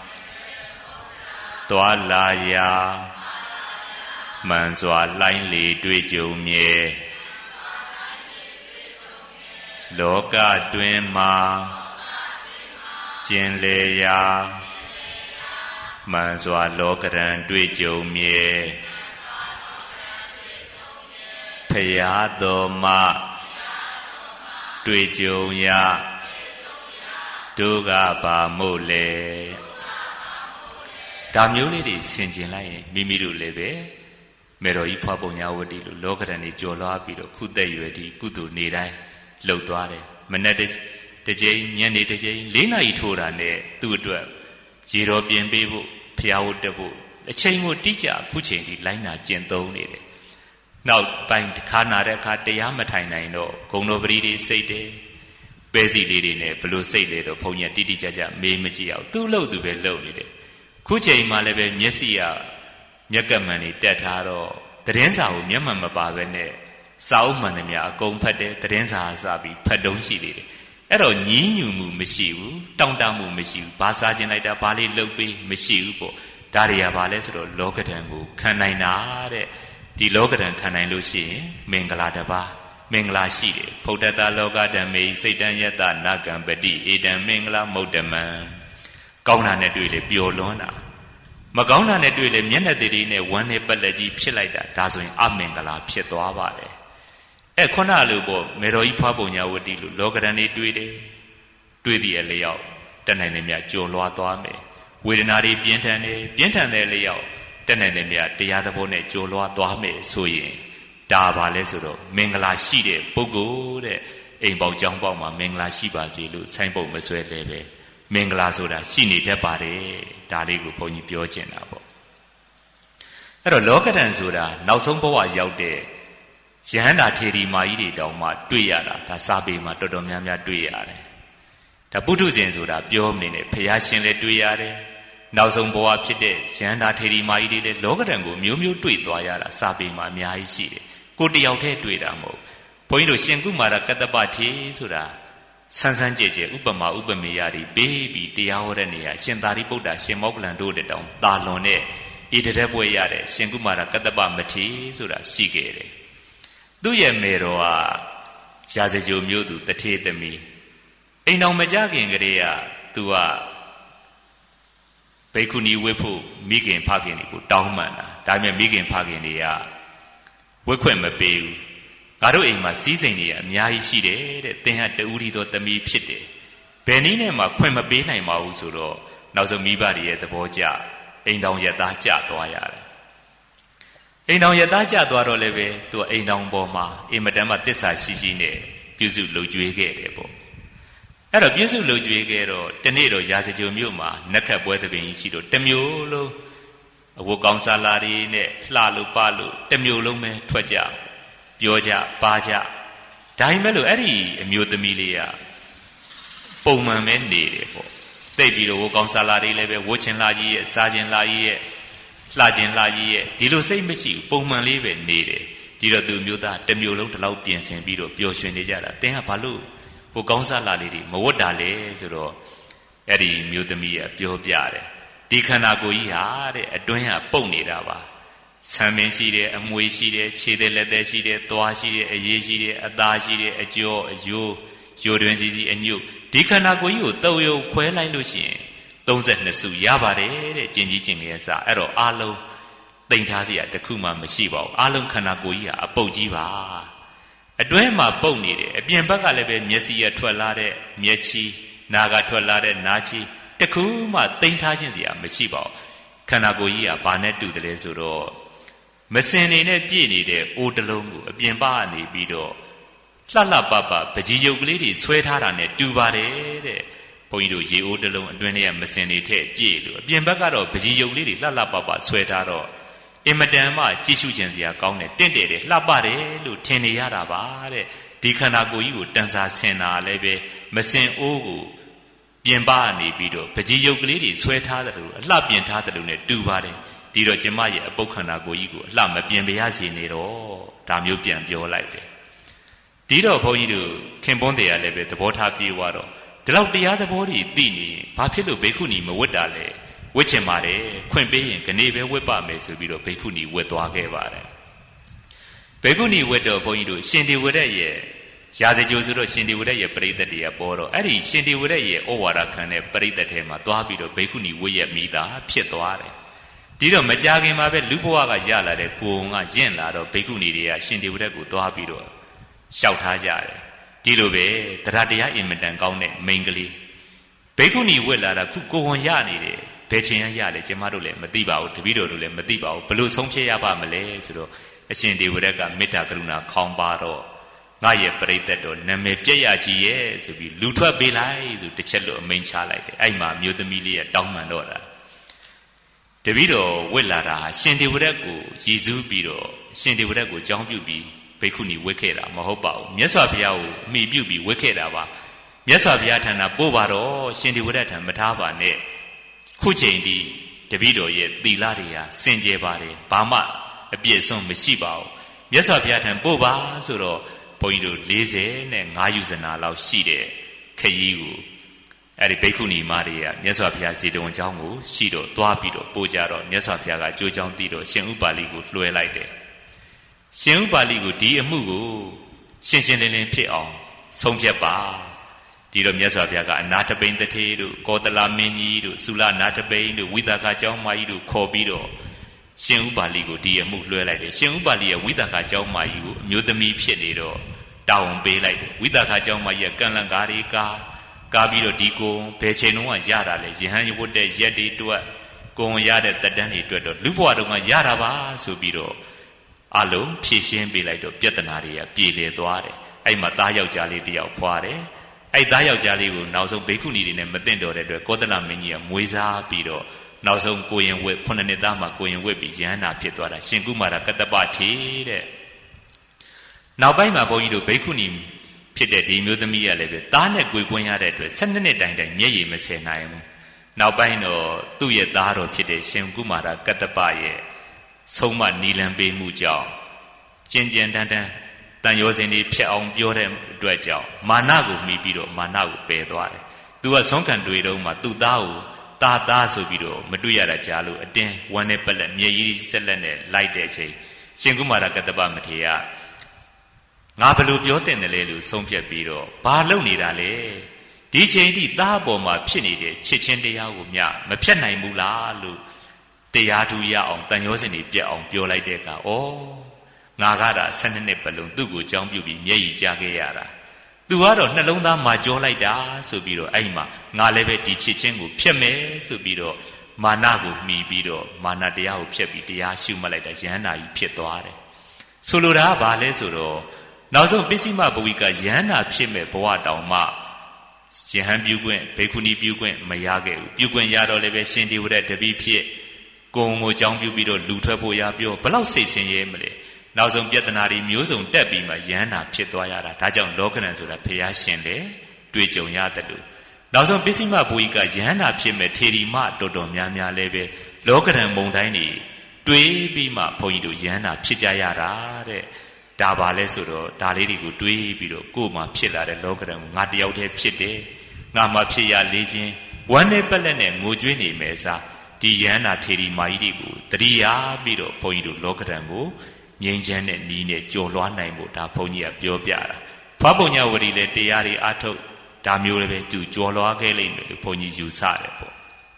Speaker 1: သွားလာရာမှန်စွာလှိုင်းလေတွေ့ကြုံမြဲလောကတွင်မှာကျင်လေရာမှန်စွာလောကရန်တွေ့ကြုံမြဲဖရာတော်မှာတွေ့ကြုံရဒုက္ခပါမို့လေဒါမျိုးလေးတွေဆင်ခြင်လိုက်ရင်မိမိတို့လည်းပဲမေတော်ကြီးဖွားပုံညာဝတ္တိလို့လောကဓာတ်တွေကြော်လွှားပြီးတော့ခုသက်ရွယ်ဒီကုသိုလ်နေတိုင်းလှုပ်သွားတယ်မနေ့တစ်ချိန်ညနေတစ်ချိန်4နာရီထိုးတာနဲ့သူ့အတွက်ရေတော်ပြင်ပေးဖို့ဖျားဝတ်တက်ဖို့အချိန်ကိုတိကျခုချိန်ဒီလိုင်းနာကျင့်သုံးနေတယ်နောက်ပိုင်းခါနာတဲ့အခါတရားမထိုင်နိုင်တော့ဂုံတော်ပရိတွေစိတ်တယ်ပဲစီလေးတွေနဲ့ဘလို့စိတ်လဲတော့ဘုံညာတိတိကျကျမေးမကြည့်အောင်သူ့လို့သူပဲလုပ်နေတယ်ခုချိန်မှလည်းပဲမျက်စိကမျက်ကမှန်နေတက်ထားတော့သတင်းစာကိုမျက်မှန်မပါပဲနဲ့စာအုပ်မှန်သမျှအကုန်ဖတ်တယ်သတင်းစာစပြီးဖတ်တုံးရှိသေးတယ်အဲ့တော့ညီးညူမှုမရှိဘူးတောင့်တမှုမရှိဘူးဘာစားခြင်းလိုက်တာဘာလေးလုပ်ပေးမရှိဘူးပေါ့ဒါတွေကဘာလဲဆိုတော့လောကဓာတ်ကိုခံနိုင်တာတဲ့ဒီလောကဓာတ်ခံနိုင်လို့ရှိရင်မင်္ဂလာတစ်ပါးမင်္ဂလာရှိတယ်ဖုဒ္ဓတလောကဓမ္မေစိတ်တံယတနာကံပတိဧတံမင်္ဂလာမုဒ္ဓမံကောင်းတာနဲ့တွေ့လေပျော်လွန်းတာမကောင်းတာနဲ့တွေ့လေမျက်နှာသေးသေးနဲ့ဝမ်းနဲ့ပက်လက်ကြီးဖြစ်လိုက်တာဒါဆိုရင်အမင်္ဂလာဖြစ်သွားပါတယ်ခုနလိုပေါ့မေတော်ကြီးဖွားပုံညာဝတ္တိလို့လောကဓာတ်တွေတွေ့တယ်တွေ့သည့်အလျောက်တတ်နိုင်တယ်မြတ်ကြော်လွှားသွားမယ်ဝေဒနာတွေပြင်းထန်တဲ့အလျောက်တတ်နိုင်တယ်မြတ်တရားသဘောနဲ့ကြော်လွှားသွားမယ်ဆိုရင်ဒါပါလဲဆိုတော့မင်္ဂလာရှိတဲ့ပုဂ္ဂိုလ်တဲ့အိမ်ပေါက်ကြောင်းပေါက်မှာမင်္ဂလာရှိပါစေလို့ဆိုင်းပုတ်မဆွဲလဲပဲမင်္ဂလာဆိုတာရှိနေတတ်ပါတယ်ဒါလေးကိုဘုန်းကြီးပြောချင်တာပေါ့အဲ့တော့လောကဓာတ်ဆိုတာနောက်ဆုံးဘဝရောက်တဲ့ယဟန္တာထေရီမာကြီးတွေတောင်မှတွေ့ရတာဒါစာပေမှာတော်တော်များများတွေ့ရတယ်ဒါပုထုဇဉ်ဆိုတာပြောမနေနဲ့ဘုရားရှင်လည်းတွေ့ရတယ်နောက်ဆုံးဘဝဖြစ်တဲ့ယဟန္တာထေရီမာကြီးတွေလည်းလောကဓာတ်ကိုမျိုးမျိုးတွေ့သွားရတာစာပေမှာအများကြီးရှိတယ်ကိုတယောက်တည်းတွေ့တာမဟုတ်ဘုန်းကြီးတို့ရှင်ကုမာရကတ္တပထေဆိုတာဆန်းဆန်းကြဲကြဲဥပမာဥပမေယတွေပေးပြီးတရားဟောတဲ့နေရာရှင်သာရိပုတ္တရှင်မောက္ကလန်တို့တောင်တာလွန်တဲ့ဤတရက်ပွဲရတဲ့ရှင်ကုမာရကတ္တပမထေဆိုတာရှိခဲ့တယ်သူ့ရဲ့မေတော်ကရာဇဂိုမျိုးသူတထေသမီးအိမ်တော်မကြခင်ကလေးကသူကဘိက္ခုနီဝတ်ဖို့မိခင်ဖခင်တွေကိုတောင်းပန်တာဒါပေမဲ့မိခင်ဖခင်တွေကဝတ်ခွင့်မပေးဘူးငါတို့အိမ်မှာစီးစိမ်တွေအများကြီးရှိတယ်တဲ့သင်ဟာတူရီတော်သမီးဖြစ်တယ်ဘယ်နည်းနဲ့မှခွင့်မပေးနိုင်ပါဘူးဆိုတော့နောက်ဆုံးမိဘတွေရဲ့သဘောကျအိမ်တောင်ရသားကျသွားရတယ်အိမ်တောင်ရသားကျသွားတော့လည်းပဲသူအိမ်တောင်ပေါ်မှာအင်မတန်မှတစ္ဆာရှိရှိနဲ့ပြုစုလှုပ်ကြွေးခဲ့တယ်ပေါ့အဲ့တော့ပြုစုလှုပ်ကြွေးခဲ့တော့တနေ့တော့ရာဇကြိုမြို့မှာနက်ခတ်ပွဲသဘင်ကြီးရှိတော့တစ်မျိုးလုံးအဝတ်ကောင်းစားလာတွေနဲ့လှလို့ပလို့တစ်မျိုးလုံးပဲထွက်ကြပြောကြပါကြဒါပေမဲ့လို့အဲ့ဒီအမျိုးသမီးလေးကပုံမှန်ပဲနေတယ်ပေါ့တိတ်ပြီးတော့ဝတ်ကောင်းစားလာတွေလည်းပဲဝတ်ချင်လာကြီးရဲ့စားချင်လာကြီးရဲ့လှချင်လာကြီးရဲ့ဒီလိုစိတ်မရှိဘူးပုံမှန်လေးပဲနေတယ်ဒီတော့သူမျိုးသားတစ်မျိုးလုံးဒီလောက်ပြင်ဆင်ပြီးတော့ပျော်ရွှင်နေကြတာတင်းကဘာလို့ဟိုကောင်းစားလာလေးတွေမဝတ်တာလဲဆိုတော့အဲ့ဒီမျိုးသမီးကပြောပြတယ်ဒီခန္ဓာကိုယ်ကြီးဟာတဲ့အတွင်းကပုတ်နေတာပါဆံမင်းရှိတယ်အမွေရှိတယ်ခြေသေးလက်သေးရှိတယ်သွားရှိတယ်အရေးရှိတယ်အသားရှိတယ်အကျော်အယိုးရိုးတွင်စီစီအညုတ်ဒီခန္ဓာကိုယ်ကြီးကိုတုပ်ရုပ်ခွဲလိုက်လို့ရှိရင်32စုရပါတယ်တဲ့ကျင်ကြီးကျင်ငယ်စအဲ့တော့အလုံးတိမ်ထားစရာတစ်ခုမှမရှိပါဘူးအလုံးခန္ဓာကိုယ်ကြီးဟာအပုတ်ကြီးပါအတွင်းမှာပုတ်နေတယ်အပြင်ဘက်ကလည်းပဲမျက်စိရထွက်လာတဲ့မျက်ချီနာကထွက်လာတဲ့နာချီတခုမှတိမ်ထားခြင်းစရာမရှိပါဘူးခန္ဓာကိုယ်ကြီးကဘာနဲ့တူတယ်လဲဆိုတော့မစင်နေနဲ့ပြည့်နေတဲ့အိုးတလုံးကိုအပြင်ပကနေပြီးတော့လှလှပပပကြီးရုပ်ကလေးတွေဆွဲထားတာနဲ့တူပါတယ်တဲ့ဘုန်းကြီးတို့ရေအိုးတလုံးအတွင်းထဲကမစင်နေထည့်ပြည့်လို့အပြင်ဘက်ကတော့ပကြီးရုပ်လေးတွေလှလှပပဆွဲထားတော့အင်မတန်မှကြည့်ရှုခြင်းစရာကောင်းတယ်တင့်တယ်တယ်လှပတယ်လို့ထင်နေရတာပါတဲ့ဒီခန္ဓာကိုယ်ကြီးကိုတန်စာဆင်တာလည်းပဲမစင်အိုးကိုပြင်ပနေပြီးတော့ပကြီးရုပ်ကလေးတွေဆွဲထားတယ်လို့အလှပြင်ထားတယ်လို့ ਨੇ တူပါတယ်ဒီတော့ကျမရဲ့အပုတ်ခန္ဓာကိုယ်ကြီးကိုအလှမပြင်ပြရစီနေတော့ဒါမျိုးပြန်ပြောလိုက်တယ်ဒီတော့ဘုန်းကြီးတို့ခင်ပွန်းတရားလည်းပဲသဘောထားပြေသွားတော့ဒီလောက်တရားသဘောတွေသိနေဘာဖြစ်လို့ဘိက္ခုနီမဝတ်တာလဲဝတ်ချင်ပါတယ်ခွင့်ပေးရင်ခဏပဲဝတ်ပါမယ်ဆိုပြီးတော့ဘိက္ခုနီဝတ်သွားခဲ့ပါတယ်ဘိက္ခုနီဝတ်တော့ဘုန်းကြီးတို့ရှင်ဒီဝရရဲ့ရာဇကြိုဆိုတော့ရှင်ဒီဝရရဲ့ပရိသတ်တွေကပေါ်တော့အဲ့ဒီရှင်ဒီဝရရဲ့ဩဝါဒခံတဲ့ပရိသတ်ထဲမှာသွားပြီးတော့ဘိက္ခုနီဝတ်ရမိတာဖြစ်သွားတယ်ဒီတော့မကြခင်မှာပဲလူဘဝကရလာတဲ့ကိုယ်ကယင့်လာတော့ဘိက္ခုနီတွေကရှင်ဒီဝရကိုသွားပြီးတော့လျှောက်ထားကြတယ်ဒီလိုပဲတရားတရားအင်မတန်ကောင်းတဲ့မိန်းကလေးဘိက္ခုနီဝတ်လာတာခုကိုဝန်ရနေတယ်ဘယ်ချိန်ရလဲကျမတို့လည်းမသိပါဘူးတပည့်တော်တို့လည်းမသိပါဘူးဘလို့ဆုံးဖြတ်ရပါမလဲဆိုတော့အရှင်ဒေဝရကမေတ္တာကရုဏာခေါင်းပါတော့ငါရဲ့ပရိသတ်တော်နာမည်ပြည့်ရကြီးရဲ့ဆိုပြီးလူထွက်ပေးလိုက်ဆိုတစ်ချက်လို့အမိန့်ချလိုက်တယ်အဲ့မှာမြို့သမီးလေးကတောင်းပန်တော့တာတပည့်တော်ဝတ်လာတာရှင်ဒေဝရကိုရည်စူးပြီးတော့ရှင်ဒေဝရကိုကြောင်းပြုပြီးဘိက္ခုနီဝတ်ခဲ့တာမဟုတ်ပါဘူးမြတ်စွာဘုရားကိုအမိပြုပြီးဝတ်ခဲ့တာပါမြတ်စွာဘုရားထံကပို့ပါတော့ရှင်ဒေဝရထံမထားပါနဲ့ခုချိန်ဒီတပည့်တော်ရဲ့သီလတွေဟာစင်ကြယ်ပါတယ်ဘာမှအပြည့်အစုံမရှိပါဘူးမြတ်စွာဘုရားထံပို့ပါဆိုတော့ဘုန်းကြီးတို့45ယူဇနာလောက်ရှိတဲ့ခရီးကိုအဲ့ဒီဘိက္ခုနီမတွေကမြတ်စွာဘုရားဇေတဝန်ကျောင်းကိုရှိတော့သွားပြီးတော့ပို့ကြတော့မြတ်စွာဘုရားကကြိုးကြောင်းတည်တော့ရှင်ဥပါလိကိုလွှဲလိုက်တယ်ရှင်ဥပါလိကိုဒီအမှုကိုရှင်းရှင်းလင်းလင်းဖြစ်အောင်ဆုံးဖြတ်ပါဒီတော့မြတ်စွာဘုရားကအနာတပိန်တထေတို့ကောသလမင်းကြီးတို့သုလနာတပိန်တို့ဝိသကာကျောင်းမကြီးတို့ခေါ်ပြီးတော့ရှင်ဥပါလိကိုဒီအမှုလွှဲလိုက်တယ်ရှင်ဥပါလိရဲ့ဝိသကာကျောင်းမကြီးကိုအမျိုးသမီးဖြစ်နေတော့တောင်းပေးလိုက်တယ်ဝိသကာကျောင်းမကြီးကကံလန်ကားတွေကားပြီးတော့ဒီကိုဘယ်ချိန်လုံးကရတာလဲယဟန်ဝတ်တဲ့ရက်တွေတွက်ကိုယ်ရတဲ့တက်တန်းတွေတွက်တော့လူဘဝတုန်းကရတာပါဆိုပြီးတော့အလုံးဖြည့်ရှင်းပေးလိုက်တော့ပြဿနာတွေကပြေလည်သွားတယ်အဲ့မှာသားယောက်ျားလေးတယောက်ဖွာတယ်အဲ့သားယောက်ျားလေးကိုနောက်ဆုံးဘိက္ခုနီတွေနဲ့မသိတော့တဲ့အတွက်ကောသလမင်းကြီးကမွေးစားပြီးတော့နောက်ဆုံးကိုရင်ဝတ်9နှစ်သားမှာကိုရင်ဝတ်ပြီးယဟန္တာဖြစ်သွားတာရှင်ကုမာရကတ္တပထေတဲ့နောက်ပိုင်းမှာဘုန်းကြီးတို့ဘိက္ခုနီဖြစ်တဲ့ဒီမျိုးသမီးရလည်းပဲသားနဲ့ကိုယ်ကွင်းရတဲ့အတွက်12နှစ်တိုင်မျက်ရည်မစင်နိုင်ဘူးနောက်ပိုင်းတော့သူ့ရဲ့သားတော်ဖြစ်တဲ့ရှင်ကုမာရကတ္တပရဲ့ဆုံးမနီလံပေးမှုကြောင့်ကျင်ကျင်တန်းတန်းတန်ရောစင်တွေဖြတ်အောင်ပြောတဲ့အတွက်ကြောင့်မာနကိုမိပြီးတော့မာနကိုပယ်သွားတယ်သူကဆုံးခံတွေ့တော့မှသူ့သားကိုသားဆိုပြီးတော့မတွေ့ရတာကြားလို့အတင်းဝမ်းနဲ့ပက်လက်မြေကြီးဆက်လက်နဲ့လိုက်တဲ့အချိန်ရှင်ကုမာရကတ္တပမထေရငါဘယ်လိုပြောတင်တယ်လဲလို့ဆုံးဖြတ်ပြီးတော့ဘာလုပ်နေတာလဲဒီချိန်ထိသားပေါ်မှာဖြစ်နေတဲ့ချစ်ချင်းတရားကိုမြမဖြတ်နိုင်ဘူးလားလို့တရားထူရအောင်တန်ရောစင်တွေပြတ်အောင်ပြောလိုက်တဲ့အခါငါကဒါ12နှစ်ပတ်လုံးသူ့ကိုကြောင်းပြုပြီးမျက်ရည်ကျခဲ့ရတာသူကတော့နှလုံးသားမှာကြောလိုက်တာဆိုပြီးတော့အဲ့မှာငါလည်းပဲဒီချစ်ချင်းကိုဖျက်မယ်ဆိုပြီးတော့မာနကိုမှီပြီးတော့မာနတရားကိုဖျက်ပြီးတရားရှုမှတ်လိုက်တာယန္တာကြီးဖြစ်သွားတယ်ဆိုလိုတာကဘာလဲဆိုတော့နောက်ဆုံးပစ္စည်းမဘဝိကယန္တာဖြစ်မဲ့ဘဝတောင်မှယဟန်ပြုခွင့်ဘေခုနီပြုခွင့်မရခဲ့ဘူးပြုခွင့်ရတော့လည်းပဲရှင်ဒီဝရတပိဖြစ်ကိုယ်ကိုကြောင်းပြုပြီးတော့လူထွက်ဖို့ရပြောဘလောက်စိတ်ဆင်းရဲမလဲနောက်ဆုံးပြဿနာတွေမျိုးစုံတက်ပြီးမှယန္တာဖြစ်သွားရတာဒါကြောင့်လောကရန်ဆိုတာဖျားရှင်တယ်တွေ့ကြုံရတယ်လို့နောက်ဆုံးပစ္စည်းမဘဝိကယန္တာဖြစ်မဲ့ထေရီမတော်တော်များများလည်းပဲလောကရန်မုံတိုင်းတွေတွေးပြီးမှဘုန်းကြီးတို့ယန္တာဖြစ်ကြရတာတဲ့ဒါပါလဲဆိုတော့ဒါလေးတွေကိုတွေးပြီးတော့ကိုယ်မှာဖြစ်လာတဲ့လောကရန်ကိုငါတယောက်တည်းဖြစ်တယ်ငါမှဖြစ်ရလေးချင်းဝမ်းနဲ့ပက်လက်နဲ့ငိုကြွေးနေမယ်စားဒီယန္တာထေရီမာကြီးတွေကိုတတိယပြီးတော့ဘုန်းကြီးတို့လောကရန်ကိုငြိမ်းချမ်းတဲ့နီးနဲ့ကြော်လွှားနိုင်ဖို့ဒါဘုန်းကြီးကပြောပြတာဖာပုံညာဝရီလည်းတရားတွေအထုတ်ဒါမျိုးလည်းပဲသူကြော်လွှားခဲ့လိမ့်မယ်လို့ဘုန်းကြီးယူဆတယ်ပေါ့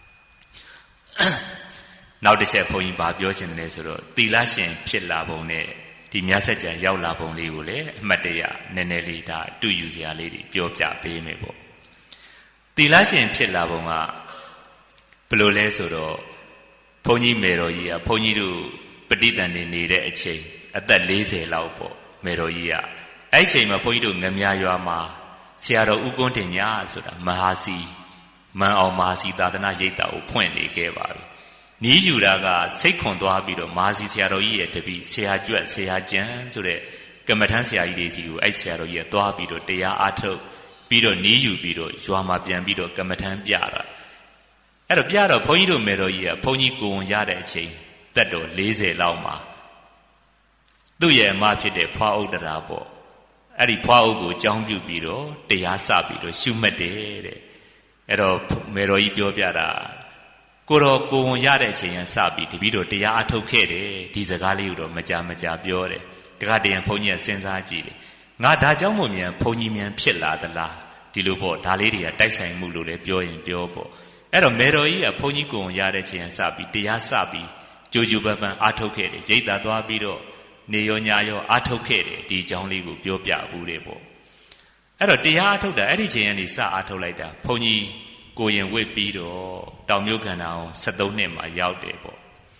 Speaker 1: နောက်တစ်ချက်ဘုန်းကြီးဗာပြောချင်တယ်ဆိုတော့သီလရှင်ဖြစ်လာပုံနဲ့ဒီမြတ်ဆက်ကြံရောက်လာပုံလေးကိုလည်းအမှတ်တရနည်းနည်းလေးဒါတူယူစရာလေးတွေပြောပြပေးမယ်ပေါ့သီလရှင်ဖြစ်လာပုံကဘယ်လိုလဲဆိုတော့ဘုန်းကြီးမေတော်ကြီးကဘုန်းကြီးတို့ပဋိသန္ဓေနေတဲ့အချိန်အသက်40လောက်ပေါ့မေတော်ကြီးကအဲ့ဒီအချိန်မှာဘုန်းကြီးတို့ငမြရွာမှာဆရာတော်ဦးကွန်းတင်ညာဆိုတာမဟာစီမန်အောင်မဟာစီသာသနာရိပ်တာကိုဖွင့်နေခဲ့ပါပြီနီးယူတာကစိတ်ခွန်သွားပြီးတော့မဟာစီဆရာတော်ကြီးရဲ့တပည့်ဆရာကျွတ်ဆရာကျန်ဆိုတဲ့ကမ္မထမ်းဆရာကြီးတွေစီကိုအဲ့ဆရာတော်ကြီးကသွားပြီးတော့တရားအားထုတ်ပြီးတော့နီးယူပြီးတော့ရွာမှာပြန်ပြီးတော့ကမ္မထမ်းပြတာအဲ့တော့ပြတော့ဘုန်းကြီးတို့မေတော်ကြီးကဘုန်းကြီးကိုယ်ဝင်ရတဲ့အချိန်တက်တော်40လောက်မှာသူ့ရဲ့အမဖြစ်တဲ့ဖွားဥဒ္ဒရာပေါ့အဲ့ဒီဖွားဥကိုကြောင်းပြုပြီးတော့တရားစပြီးတော့ရှုမှတ်တယ်တဲ့အဲ့တော့မေတော်ကြီးပြောပြတာကိုတော်ကိုဝင်ရတဲ့အချိန်ကစပြီးတပည့်တော်တရားအထုတ်ခဲ့တယ်ဒီစကားလေးကိုတော့မကြာပြောတယ်တခါတည်းဘုန်းကြီးကစဉ်းစားကြည့်တယ်ငါဒါကြောင့်မို့မြန်ဘုန်းကြီးမြန်ဖြစ်လာသလားဒီလိုပေါ့ဒါလေးတွေကတိုက်ဆိုင်မှုလို့လည်းပြောရင်ပြောပေါ့အဲ့တော့မေတော်ကြီးကဘုန်းကြီးကိုဝင်ရတဲ့အချိန်ကစပြီးတရားစပြီးကြိုးကြိုးပန်းပန်းအားထုတ်ခဲ့တယ်ရိတ်တာသွားပြီးတော့နေရောညရောအားထုတ်ခဲ့တယ်ဒီအကြောင်းလေးကိုပြောပြဘူးတယ်ပေါ့အဲ့တော့တရားအားထုတ်တာအဲ့ဒီချိန်ကနေစအားထုတ်လိုက်တာဘုန်းကြီးကိုရင်ဝစ်ပြီးတော့တောင်မြို့ကန္နာအောင်73နှစ်မှာရောက်တယ်ပေါ့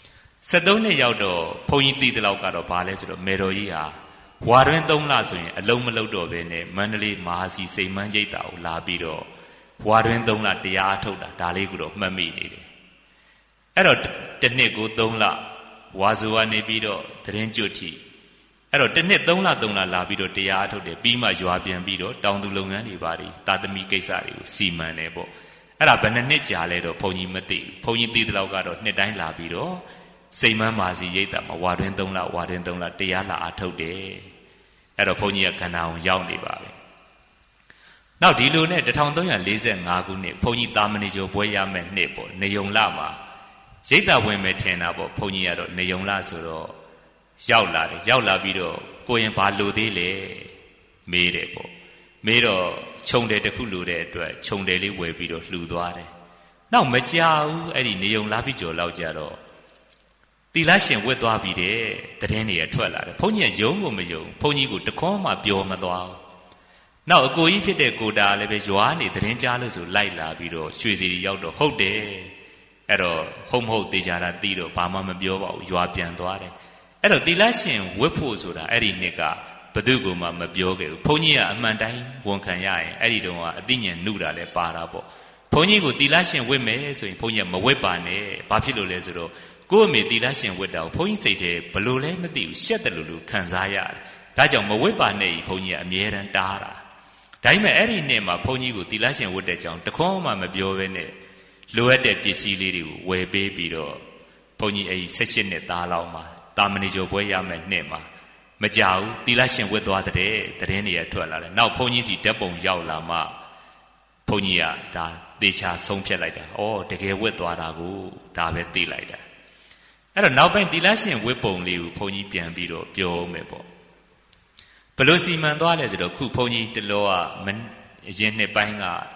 Speaker 1: 73နှစ်ရောက်တော့ဘုန်းကြီးသိတဲ့လောက်ကတော့ဘာလဲဆိုတော့မေတော်ကြီးဟာဝါတွင်3လဆိုရင်အလုံးမလုံးတော့ဘဲနဲ့မန္တလေးမဟာစီစိန်မန်းရိပ်တာကိုလာပြီးတော့ဝါတွင်3လတရားအားထုတ်တာဒါလေးကိုတော့မှတ်မိနေတယ်အဲ့တော့တစ်နှစ်ကို3လဝါဇူကနေပြီးတော့သတင်းကျွတ်ထီအဲ့တော့တစ်နှစ်3လလာပြီးတော့တရားအထုတ်တယ်ပြီးမှရွာပြန်ပြီးတော့တောင်သူလုပ်ငန်းတွေပါတွေတာသမီကိစ္စတွေကိုစီမံတယ်ပေါ့အဲ့ဒါဘယ်နှစ်ကြာလဲတော့ဘုန်းကြီးမသိဘူးဘုန်းကြီးသိတဲ့လောက်ကတော့နှစ်တိုင်းလာပြီးတော့စိန်မန်းမာစီရိပ်တာမှာဝါတွင်3လတရားလာအထုတ်တယ်အဲ့တော့ဘုန်းကြီးကခန္ဓာအောင်ရောက်နေပါပဲနောက်ဒီလိုနဲ့1345ခုနှစ်ဘုန်းကြီးတာမဏေကျော်ပွဲရမဲ့နှစ်ပေါ့နေုံလမှာရိတ်တာဝင်မယ်ထင်တာပေါ့ဘုန်းကြီးကတော့နေုံလဆိုတော့ရောက်လာတယ်ရောက်လာပြီးတော့ကိုရင်ဘာလိုသေးလဲမေးတယ်ပေါ့မေးတော့ခြုံတယ်တစ်ခုလိုတဲ့အတွက်ခြုံတယ်လေးဝယ်ပြီးတော့လှူသွားတယ်နောက်မကြောက်ဘူးအဲ့ဒီနေုံလာပြီးကြော်လောက်ကြတော့သီလရှင်ဝတ်သွားပြီးတဲ့သတင်းတွေထွက်လာတယ်ဘုန်းကြီးကယုံကိုမယုံဘုန်းကြီးကိုတခွန်းမှပြောမသွားဘူးနောက်အကိုကြီးဖြစ်တဲ့ကိုတာလည်းပဲရွာနေသတင်းကြားလို့ဆိုလိုက်လာပြီးတော့ရွှေစီရောက်တော့ဟုတ်တယ်အဲ့တော့ဟုတ်မဟုတ်တေချာတာသိတော့ဘာမှမပြောပါဘူးရွာပြန်သွားတယ်အဲ့တော့သီလရှင်ဝတ်ဖို့ဆိုတာအဲ့ဒီနှစ်ကဘသူ့ကိုမှမပြောခဲ့ဘူးဘုန်းကြီးကအမှန်တိုင်းဝန်ခံရရင်အဲ့ဒီတုန်းကအသိဉာဏ်နှုတာလည်းပါတာပေါ့ဘုန်းကြီးကိုသီလရှင်ဝတ်မယ်ဆိုရင်ဘုန်းကြီးကမဝတ်ပါနဲ့ဘာဖြစ်လို့လဲဆိုတော့ကိုယ့်အမေသီလရှင်ဝတ်တာကိုဘုန်းကြီးစိတ်ထဲဘလို့လဲမသိဘူးရှက်တယ်လို့ခံစားရတယ်ဒါကြောင့်မဝတ်ပါနဲ့ဘုန်းကြီးကအမြဲတမ်းတားတာဒါပေမဲ့အဲ့ဒီနှစ်မှာဘုန်းကြီးကိုသီလရှင်ဝတ်တဲ့ကြောင့်တခွန်းမှမပြောဘဲနဲ့လိုအပ်တဲ့ပစ္စည်းလေးတွေကိုဝယ်ပေးပြီးတော့ဘုန်းကြီးအဲ့ဒီ18နှစ်သားလောက်မှာတာမဏေကျော်ပွဲရမယ်နှစ်မှာမကြောက်သီလရှင်ဝတ်သွားတဲ့သတင်းတွေထွက်လာတယ်နောက်ဘုန်းကြီးစီဓာတ်ပုံရောက်လာမှဘုန်းကြီးကဒါသေချာဆုံးဖြတ်လိုက်တာဩတကယ်ဝတ်သွားတာကိုဒါပဲသိလိုက်တာအဲ့တော့နောက်ပိုင်းသီလရှင်ဝတ်ပုံလေးကိုဘုန်းကြီးပြန်ပြီးတော့ပြောမယ်ပေါ့ဘယ်လိုစီမံသွားလဲဆိုတော့ခုဘုန်းကြီးတလောကအရင်နှစ်ပိုင်းက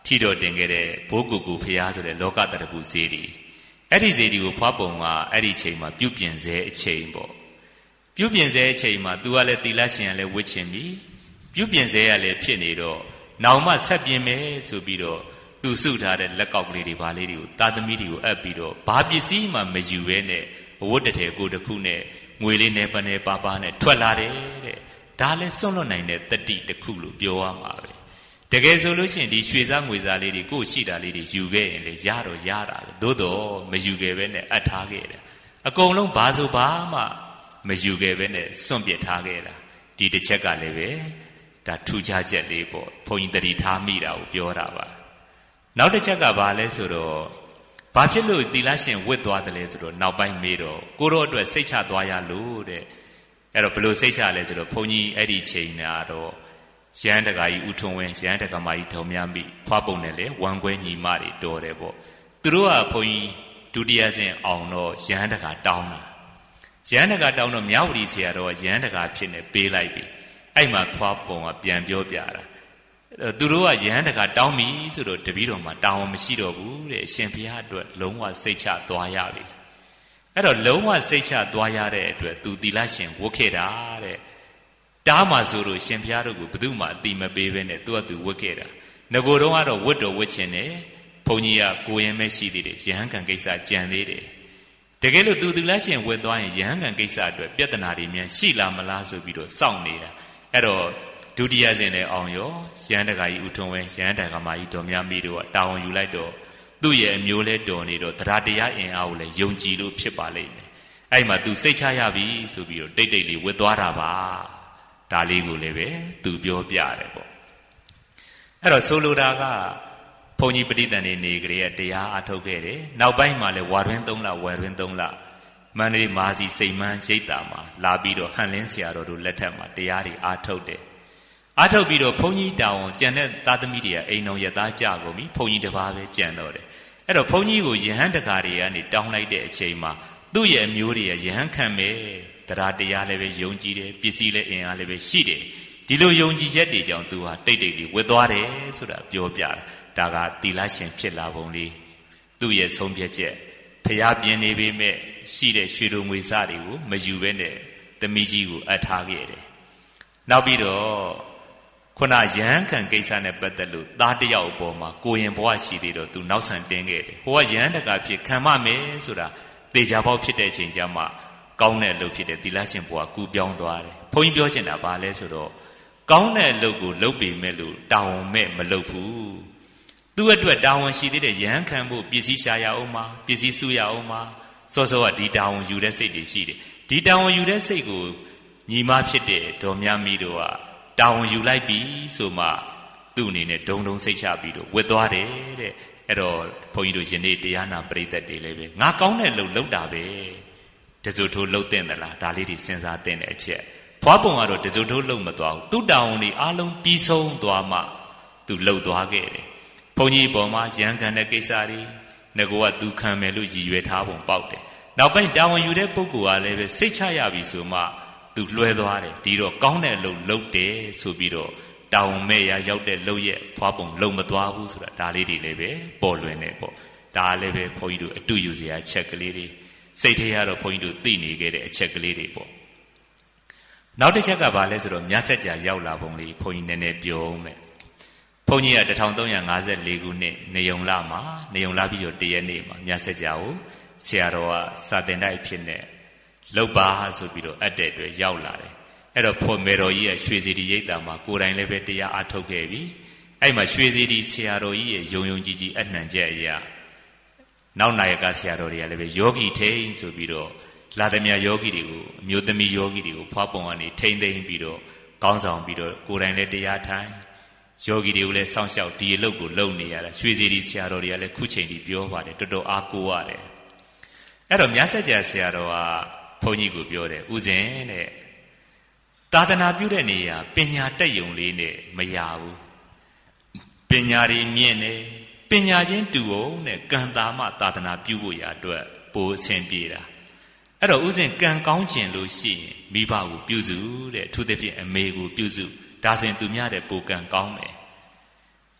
Speaker 1: ထီတော်တင်ခဲ့တဲ့ဘိုးကူကူဖျားဆိုတဲ့လောကတရပုဇေဒီအဲ့ဒီဇေဒီကိုဖွားပုံကအဲ့ဒီချိန်မှာပြုပြင်စေအချိန်ပေါ့ပြုပြင်စေအချိန်မှာ तू ကလည်းသီလရှင်ကလည်းဝစ်ချင်ပြီပြုပြင်စေရလည်းဖြစ်နေတော့နောက်မှဆက်ပြင်မယ်ဆိုပြီးတော့သူစုထားတဲ့လက်ကောက်ကလေးတွေဘာလေးတွေကိုတာသမီတွေကိုအပ်ပြီးတော့ဘာပစ္စည်းမှမယူဘဲနဲ့အဝတ်တထည်ကိုတစ်ခုနဲ့ငွေလေးနဲ့ပနေပါပါနဲ့ထွက်လာတယ်တဲ့ဒါလည်းစွန့်လွတ်နိုင်တဲ့တတိတစ်ခုလို့ပြောရမှာပဲတကယ်ဆိုလို့ရှိရင်ဒီရွှေစားငွေစားလေးတွေကိုရှိတာလေးတွေယူခဲ့ရင်လေရတော့ရတာပဲသို့တော့မယူခဲ့ပဲနဲ့အပ်ထားခဲ့တယ်အကုန်လုံးဘာဆိုဘာမှမယူခဲ့ပဲနဲ့စွန့်ပစ်ထားခဲ့တာဒီတစ်ချက်ကလည်းပဲဒါထူးခြားချက်လေးပေါ့ဘုန်းကြီးတတိထားမိတာကိုပြောတာပါနောက်တစ်ချက်ကဘာလဲဆိုတော့ဘာဖြစ်လို့သီလရှင်ဝတ်သွားတယ်လဲဆိုတော့နောက်ပိုင်းမေးတော့ကိုတော့အတွက်စိတ်ချသွားရလို့တဲ့အဲ့တော့ဘယ်လိုစိတ်ချလဲဆိုတော့ဘုန်းကြီးအဲ့ဒီချိန်နာတော့ရဟန်းတကာကြီးဥထုံဝင်းရဟန်းတကာမကြီးထုံမြမိဖွားပုံနဲ့လေဝမ်ခွဲညီမတွေတော်တယ်ပေါ့သူတို့ကဘုန်းကြီးဒုတိယဆင့်အောင်တော့ရဟန်းတကာတောင်းတာရဟန်းတကာတောင်းတော့မြဝတီဆရာတော်ရဟန်းတကာဖြစ်နေပေးလိုက်ပြီအဲ့မှာဖွားပုံကပြန်ပြောပြတာသူတို့ကရဟန်းတကာတောင်းပြီဆိုတော့တပည့်တော်မှာတောင်းမရှိတော့ဘူးတဲ့အရှင်ဘုရားအတွက်လုံးဝစိတ်ချသွားရပြီအဲ့တော့လုံးဝစိတ်ချသွားရတဲ့အတွက်သူသီလရှင်ဝတ်ခဲ့တာတဲ့တားမှဆိုလို့ရှင်ဘုရားတို့ကိုဘယ်သူမှအတိမပေးဘဲနဲ့သူကသူဝတ်ခဲ့တာငကိုယ်တော့ကတော့ဝတ်တော်ဝတ်ခြင်းနဲ့ဘုန်းကြီးကကိုရင်မဲ့ရှိသေးတယ်ယဟန်ကံကိစ္စကြံသေးတယ်တကယ်လို့သူသီလရှင်ဝတ်သွားရင်ယဟန်ကံကိစ္စအတွက်ပြဿနာတွေများရှိလာမလားဆိုပြီးတော့စောင့်နေတာအဲ့တော့ဒုတိယဆင့်နဲ့အောင်ရောရဟန်းတကာကြီးဥထုံဝဲရဟန်းတကာမကြီးတော်များမိတို့ကတာဝန်ယူလိုက်တော့သူ့ရဲ့အမျိုးလဲတော်နေတော့တရားတရားအင်အားကိုလည်းယုံကြည်လို့ဖြစ်ပါလိမ့်မယ်အဲ့မှာ तू စိတ်ချရပြီဆိုပြီးတော့တိတ်တိတ်လေးဝတ်သွားတာပါဒါလေးကိုလည်းပဲသူပြောပြတယ်ပေါ့အဲ့တော့ဆိုလိုတာကဘုန်းကြီးပဋိသန္ဓေနေကြတဲ့တရားအထုတ်ခဲ့တယ်နောက်ပိုင်းမှာလည်းဝါတွင်3လဝယ်တွင်3လမန္တလေးမာစီစိန်မန်းရိပ်တာမှာလာပြီးတော့ဟန်လင်းဆရာတော်တို့လက်ထက်မှာတရားတွေအားထုတ်တယ်အားထုတ်ပြီးတော့ဘုန်းကြီးတောင်ကြံတဲ့သားသမီးတွေကအိမ်တော်ရသားကြကုန်ပြီဘုန်းကြီးတစ်ပါးပဲကြံတော့တယ်အဲ့တော့ဘုန်းကြီးကိုယဟန်တကာတွေကနေတောင်းလိုက်တဲ့အချိန်မှာသူ့ရဲ့အမျိုးတွေကယဟန်ခံမယ်တရားတရားလည်းပဲယုံကြည်တယ်ပစ္စည်းလည်းအင်အားလည်းပဲရှိတယ်ဒီလိုယုံကြည်ချက်တွေကြောင့်သူဟာတိတ်တိတ်လေးဝတ်သွားတယ်ဆိုတာပြောပြတာဒါကသီလရှင်ဖြစ်လာပုံလေးသူ့ရဲ့ဆုံးဖြတ်ချက်ဖျားပြင်းနေပေမဲ့ရှိတဲ့ရွှေတို့ငွေစားတွေကိုမယူဘဲနဲ့သမီးကြီးကိုအပ်ထားခဲ့တယ်နောက်ပြီးတော့ခုနရဟန်းခံကိစ္စနဲ့ပတ်သက်လို့သားတယောက်အပေါ်မှာကိုရင်ဘဝရှိသေးတော့သူနောက်ဆန်တင်းခဲ့တယ်ဟိုကရဟန်းတကာဖြစ်ခံမမယ်ဆိုတာတေချာပေါက်ဖြစ်တဲ့အချိန်ကျမှကောင်းတဲ့အလုပ်ဖြစ်တဲ့သီလရှင်ဘဝကူပြောင်းသွားတယ်ဘုန်းကြီးပြောချင်တာဘာလဲဆိုတော့ကောင်းတဲ့အလုပ်ကိုလုပ်ပေမဲ့လို့တာဝန်မဲ့မလုပ်ဘူးသူ့အတွက်တာဝန်ရှိသေးတဲ့ရဟန်းခံဖို့ပစ္စည်းရှာရအောင်မှာပစ္စည်းစုရအောင်မှာစောစောကဒီတာဝန်ယူတဲ့စိတ်တွေရှိတယ်ဒီတာဝန်ယူတဲ့စိတ်ကိုညီမဖြစ်တဲ့ဒေါ်မြမီတို့ကတာဝန်ယူလိုက်ပြီဆိုမှသူ့အနေနဲ့ဒုံဒုံစိတ်ချပြီးတော့ဝတ်သွားတယ်တဲ့အဲ့တော့ဘုန်းကြီးတို့ယနေ့တရားနာပရိသတ်တွေလည်းပဲငါကောင်းတဲ့လှုပ်လှုပ်တာပဲတဇုထိုးလှုပ်တဲ့သလားဒါလေးတွေစဉ်းစားတဲ့အချက်ဖွားပုံကတော့တဇုထိုးလှုပ်မသွားဘူးသူ့တာဝန်တွေအားလုံးပြီးဆုံးသွားမှသူလှုပ်သွားခဲ့တယ်ဘုန်းကြီးပေါ်မှာရန်ကန်တဲ့ကိစ္စတွေငကောကသူခံမယ်လို့ရည်ရွယ်ထားပုံပေါက်တယ်နောက်ပိုင်းတာဝန်ယူတဲ့ပုဂ္ဂိုလ်ကလည်းပဲစိတ်ချရပြီဆိုမှသူလွှဲသွားတယ်ဒီတော့ကောင်းတဲ့အလုပ်လုပ်တယ်ဆိုပြီးတော့တောင်းမဲ့ရရောက်တဲ့လုပ်ရဲ့ဖွားပုံလုံမသွားဘူးဆိုတာဒါလေးတွေလည်းပဲပေါ်လွင်နေပေါ့ဒါလည်းပဲဘုန်းကြီးတို့အတူယူစရာချက်ကလေးတွေစိတ်ထဲကတော့ဘုန်းကြီးတို့သိနေခဲ့တဲ့အချက်ကလေးတွေပေါ့နောက်တစ်ချက်ကဘာလဲဆိုတော့မြတ်ဆက်ကြာရောက်လာပုံလေးဘုန်းကြီးနည်းနည်းပြောမယ်ဘုန်းကြီးက1354ခုနှစ်နေုံလမှာနေုံလပြီးတော့တရက်နေ့မှာမြတ်ဆက်ကြာကိုဆရာတော်ကစာသင်တိုက်ဖြစ်နေလောက်ပါဆိုပြီးတော့အပ်တဲ့အတွက်ရောက်လာတယ်အဲ့တော့ဖော်မေတော်ကြီးရဲ့ရွှေစီတီရိပ်သာမှာကိုယ်တိုင်လည်းပဲတရားအားထုတ်ခဲ့ပြီအဲ့မှာရွှေစီတီဆရာတော်ကြီးရဲ့ယုံယုံကြည်ကြည်အနှံချက်အရာနောက်နာယကဆရာတော်တွေကလည်းပဲယောဂီထိန်ဆိုပြီးတော့လာသမျှယောဂီတွေကိုအမျိုးသမီးယောဂီတွေကိုဖွားပုံကနေထိန်သိမ်းပြီးတော့ကောင်းဆောင်ပြီးတော့ကိုယ်တိုင်လည်းတရားထိုင်ယောဂီတွေကိုလည်းစောင့်ရှောက်ဒီအလုပ်ကိုလုပ်နေရတာရွှေစီတီဆရာတော်တွေကလည်းခုချိန်ထိပြောပါတယ်တော်တော်အားကိုးရတယ်အဲ့တော့မြတ်ဆက်ကြာဆရာတော်ကဘုန်းကြီးကိုပြောတယ်ဥစဉ်တဲ့သာသနာပြုတဲ့နေရာပညာတက်ယုံလေးနဲ့မရဘူးပညာတွေမြင့်နေပညာချင်းတူအောင်နဲ့ကံတာမှသာသနာပြုဖို့ရအတွက်ပိုအဆင်ပြေတာအဲ့တော့ဥစဉ်ကံကောင်းခြင်းလို့ရှိရင်မိဘကိုပြုစုတဲ့အထူးသဖြင့်အမေကိုပြုစုဒါဆိုရင်သူများတဲ့ပိုကံကောင်းမယ်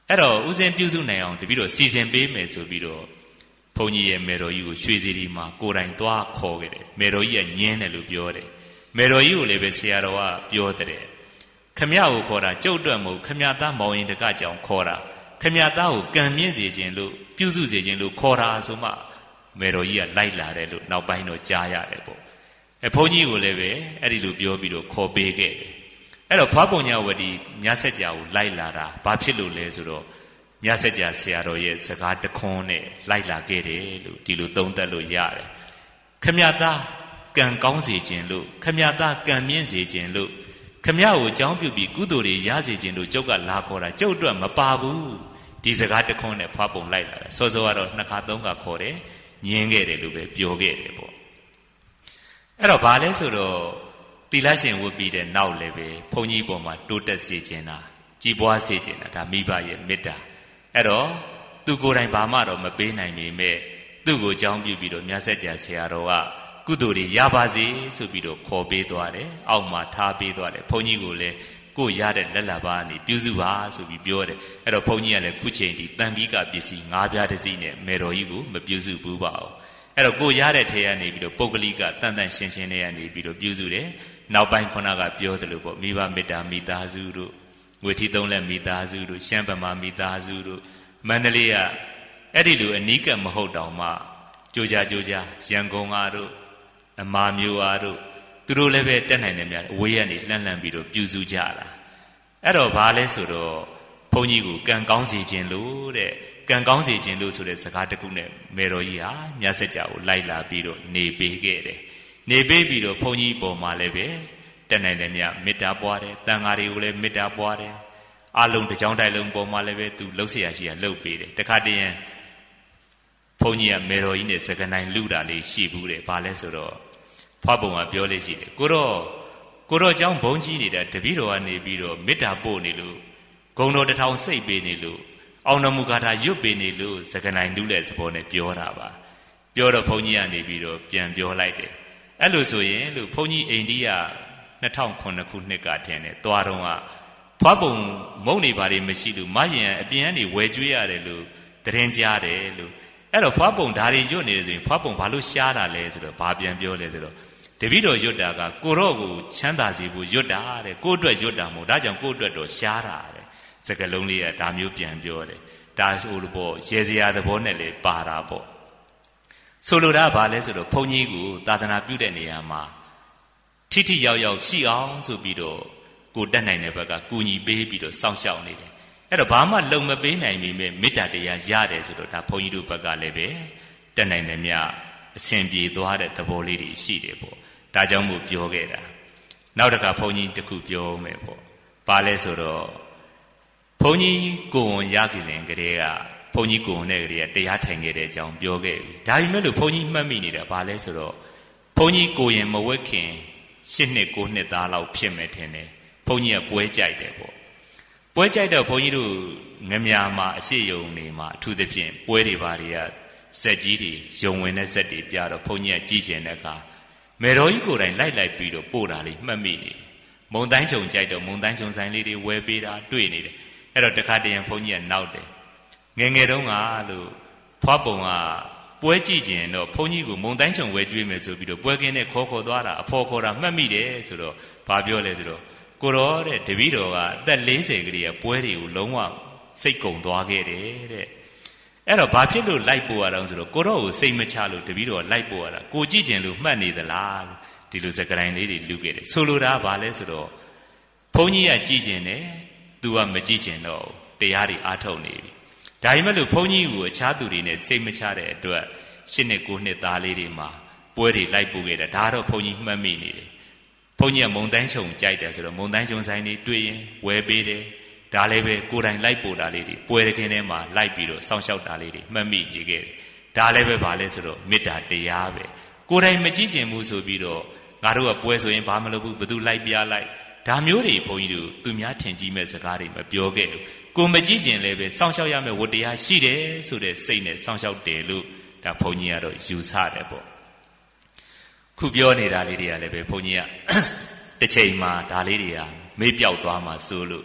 Speaker 1: အဲ့တော့ဥစဉ်ပြုစုနိုင်အောင်တပည့်တော်စီစဉ်ပေးမယ်ဆိုပြီးတော့ဘုန်းကြီးရဲ့မေတော်ကြီးကိုရွှေစီဒီမှာကိုယ်တိုင်သွားခေါ်ခဲ့တယ်မေတော်ကြီးကညင်းတယ်လို့ပြောတယ်မေတော်ကြီးကိုလည်းပဲဆရာတော်ကပြောတယ်ခမရကိုခေါ်တာကျုပ်အတွက်မဟုတ်ခမရသားမောင်ရင်တကကြောင်ခေါ်တာခမရသားကိုကံမြင့်စေခြင်းလို့ပြုစုစေခြင်းလို့ခေါ်တာဆိုမှမေတော်ကြီးကလိုက်လာတယ်လို့နောက်ပိုင်းတော့ကြားရတယ်ပေါ့ဘုန်းကြီးကိုလည်းပဲအဲ့ဒီလိုပြောပြီးတော့ခေါ်ပေးခဲ့တယ်အဲ့တော့ဖွားပုံညာဝတီမြတ်စကြာကိုလိုက်လာတာဘာဖြစ်လို့လဲဆိုတော့မြတ်စကြာဆရာတော်ရဲ့စကားတခွန်းနဲ့လိုက်လာခဲ့တယ်လို့ဒီလိုသုံးသပ်လို့ရတယ်ခမရသားကံကောင်းစေခြင်းလို့ခမရသားကံမြင့်စေခြင်းလို့ခမရကိုအကြောင်းပြုပြီးကုသိုလ်တွေရစေခြင်းလို့ကျုပ်ကလာခေါ်တာကျုပ်အတွက်မပါဘူးဒီစကားတခွန်းနဲ့ဖွားပုံလိုက်လာတယ်စောစောကတော့2ခါ3ခါခေါ်တယ်ညင်းခဲ့တယ်လို့ပဲပြောခဲ့တယ်ပေါ့အဲ့တော့ဘာလဲဆိုတော့သီလရှင်ဝတ်ပြီးတဲ့နောက်လည်းပဲဘုန်းကြီးပေါ်မှာတိုးတက်စေခြင်းတာကြည်ပွားစေခြင်းတာဒါမိဘရဲ့မေတ္တာအဲ့တော့သူကိုယ်တိုင်ဘာမှတော့မပေးနိုင်ပေမဲ့သူ့ကိုအကြောင်းပြုပြီးတော့မြတ်ဆက်ကြာဆရာတော်ကကုသိုလ်တွေရပါစေဆိုပြီးတော့ခေါ်ပေးသွားတယ်အောက်မှာထားပေးသွားတယ်ဘုန်းကြီးကိုလည်းကိုရတဲ့လက်လာပါနေပြုစုပါဆိုပြီးပြောတယ်အဲ့တော့ဘုန်းကြီးကလည်းခုချိန်ဒီတန်ခီးကပစ္စည်း၅ပြားတစ်စီးနဲ့မေတော်ကြီးကိုမပြုစုဘူးပါဘူးအဲ့တော့ကိုရတဲ့ထဲကနေပြီးတော့ပုဂ္ဂလိကတန်တန်ရှင်းရှင်းနဲ့ကနေပြီးတော့ပြုစုတယ်နောက်ပိုင်းခုနကပြောသလိုပေါ့မိဘမေတ္တာမိသားစုတို့ငွေထီသုံးလက်မိသားစုတို့ရှမ်းဗမာမိသားစုတို့မန္တလေးကအဲ့ဒီလိုအနီးကပ်မဟုတ်တောင်မှကြိုးကြရန်ကုန်အားတို့အမာမျိုးအားတို့သူတို့လည်းပဲတက်နိုင်တယ်များအဝေးကနေလှမ်းပြီးတော့ပြုစုကြတာအဲ့တော့ဘာလဲဆိုတော့ဘုန်းကြီးကိုကံကောင်းစေခြင်းလို့တဲ့ကံကောင်းစေခြင်းလို့ဆိုတဲ့စကားတစ်ခုနဲ့မေတော်ကြီးဟာမြတ်စကြာကိုလိုက်လာပြီးတော့နေပေးခဲ့တယ်နေပေးပြီးတော့ဘုန်းကြီးပေါ်မှာလည်းပဲတက်နိုင်တယ်များမေတ္တာပွားတယ်တန်ဃာတွေကိုလည်းမေတ္တာပွားတယ်အလုံးတစ်ကြောင်းတိုက်လုံးပေါ်မှာလည်းပဲသူလှုပ်เสียရှိရလှုပ်ပေးတယ်တခါတည်းဘုန်းကြီးကမေတော်ကြီးနဲ့စကနိုင်လူတာလေးရှိဘူးတယ်ဘာလဲဆိုတော့ဖွားပုံကပြောလေးရှိတယ်ကိုတော့เจ้าဘုန်းကြီးနေတာတပည့်တော်ကနေပြီးတော့မေတ္တာပို့နေလို့ဂုံတော်တစ်ထောင်စိတ်ပေးနေလို့အောင်တော်မူကားတာရွတ်ပေးနေလို့စကနိုင်လူတဲ့သဘောနဲ့ပြောတာပါပြောတော့ဘုန်းကြီးကနေပြီးတော့ပြန်ပြောလိုက်တယ်အဲ့လိုဆိုရင်လို့ဘုန်းကြီးအိန္ဒိယ2009ခုနှစ်ကထင်တယ်သွားတော့ကဖွားပုံမုံနေပါလေမရှိလို့မရင်အပြင်ကနေဝယ်ကျွေးရတယ်လို့တရင်ကြားတယ်လို့အဲ့တော့ဖွားပုံဓာရီရွတ်နေတယ်ဆိုရင်ဖွားပုံဘာလို့ရှားတာလဲဆိုတော့ဘာပြန်ပြောလဲဆိုတော့တပည့်တော်ရွတ်တာကကိုတော့ကိုချမ်းသာစေဖို့ရွတ်တာတဲ့ကိုအတွက်ရွတ်တာမဟုတ်ဒါကြောင့်ကိုအတွက်တော့ရှားတာတဲ့စကလုံးလေးကဒါမျိုးပြန်ပြောတယ်ဒါဆိုလို့ပေါ့ရေစရာသဘောနဲ့လေပါတာပေါ့ဆိုလိုတာဘာလဲဆိုတော့ဘုန်းကြီးကိုသာသနာပြုတဲ့နေရာမှာထိထိရောက်ရောက်ရှိအောင်ဆိုပြီးတော့ကိုတက်နိုင်တဲ့ဘက်ကကူညီပေးပြီးတော့စောင့်ရှောက်နေတယ်အဲ့တော့ဘာမှလုံမပေးနိုင်ပြီမဲ့မေတ္တာတရားရတယ်ဆိုတော့ဒါဘုန်းကြီးတို့ဘက်ကလည်းပဲတက်နိုင်တယ်မြအစဉ်ပြေသွားတဲ့သဘောလေးတွေရှိတယ်ပေါ့ဒါကြောင့်မို့ပြောခဲ့တာနောက်တစ်ခါဘုန်းကြီးတစ်ခုပြောမယ်ပေါ့ဘာလဲဆိုတော့ဘုန်းကြီးကိုဝန်ရခဲ့စဉ်ကတည်းကဘုန်းကြီးကိုဝန်တဲ့ကလေးကတရားထိုင်ခဲ့တဲ့အကြောင်းပြောခဲ့ပြီဒါပေမဲ့လို့ဘုန်းကြီးမှတ်မိနေတာဘာလဲဆိုတော့ဘုန်းကြီးကိုရင်မဝက်ခင်8နှစ်9နှစ်သားလောက်ဖြစ်မယ်ထင်တယ်ဘုန်းကြီးကပွဲကြိုက်တယ်ပေါ့ပွဲကြိုက်တော့ဘုန်းကြီးတို့ငမြာမှာအရှိယုံနေမှာအထူးသဖြင့်ပွဲတွေဘာတွေကဇက်ကြီးတွေယုံဝင်တဲ့ဇက်တွေပြတော့ဘုန်းကြီးကကြည်ကျင်တဲ့အခါမေတော်ကြီးကိုယ်တိုင်လိုက်ပြီးတော့ပို့တာလေးမှတ်မိနေတယ်မုံတိုင်းချုံကြိုက်တော့မုံတိုင်းချုံဆိုင်လေးတွေဝယ်ပေးတာတွေ့နေတယ်အဲ့တော့တခါတည်းဘုန်းကြီးကနောက်တယ်ငယ်တုန်းကလို့ဖွားပုံကပွဲကြည့်ကျင်တော့ဘုန်းကြီးကိုမုံတိုင်းချုံဝယ်ကျွေးမယ်ဆိုပြီးတော့ပွဲကင်းနဲ့ခေါ်သွားတာအဖော်ခေါ်တာမှတ်မိတယ်ဆိုတော့ဘာပြောလဲဆိုတော့ကိုတော်တဲ့တပည့်တော်ကအသက်40ကလေးကပွဲတွေကိုလုံးဝစိတ်ကုံသွားခဲ့တယ်တဲ့အဲ့တော့ဘာဖြစ်လို့လိုက်ပို့ရအောင်ဆိုတော့ကိုတော်ကိုစိတ်မချလို့တပည့်တော်လိုက်ပို့ရတာကိုကြည့်ကျင်လို့မှတ်နေသလားဒီလိုစကတိုင်းလေးတွေလူခဲ့တယ်ဆိုလိုတာဘာလဲဆိုတော့ဘုန်းကြီးကကြည့်ကျင်တယ်သူကမကြည့်ကျင်တော့တရားတွေအားထုတ်နေပြီဒါပေမဲ့လို့ဘုန်းကြီးကိုအခြားသူတွေနဲ့စိတ်မချတဲ့အတွက်8နှစ်9နှစ်သားလေးတွေမှာပွဲတွေလိုက်ပို့ခဲ့တာဒါတော့ဘုန်းကြီးမှတ်မိနေတယ်ဘုန်းကြီးကမုံတိုင်းချုံကြိုက်တယ်ဆိုတော့မုံတိုင်းချုံဆိုင်လေးတွေ့ရင်ဝယ်ပေးတယ်ဒါလည်းပဲကိုယ်တိုင်လိုက်ပို့တာလေးတွေပွဲရခင်းထဲမှာလိုက်ပြီးတော့စောင့်ရှောက်တာလေးတွေမှတ်မိနေခဲ့တယ်ဒါလည်းပဲဗာလဲဆိုတော့မေတ္တာတရားပဲကိုယ်တိုင်မကြည့်ကျင်ဘူးဆိုပြီးတော့ငါတို့ကပွဲဆိုရင်ဘာမလုပ်ဘူးဘသူလိုက်ပြလိုက်ဒါမျိုးတွေဘုန်းကြီးတို့သူများထင်ကြီးမဲ့စကားတွေမပြောခဲ့ဘူးကိုမကြည့်ကျင်လည်းပဲစောင့်ရှောက်ရမယ်ဝတ္တရားရှိတယ်ဆိုတဲ့စိတ်နဲ့စောင့်ရှောက်တယ်လို့ဒါဘုန်းကြီးကတော့ယူဆတယ်ပေါ့ခုပြောနေတာလေးတွေကလည်းပဲဘုန်းကြီးကတစ်ချိန်မှာဒါလေးတွေကမေ့ပြောက်သွားမှဆိုလို့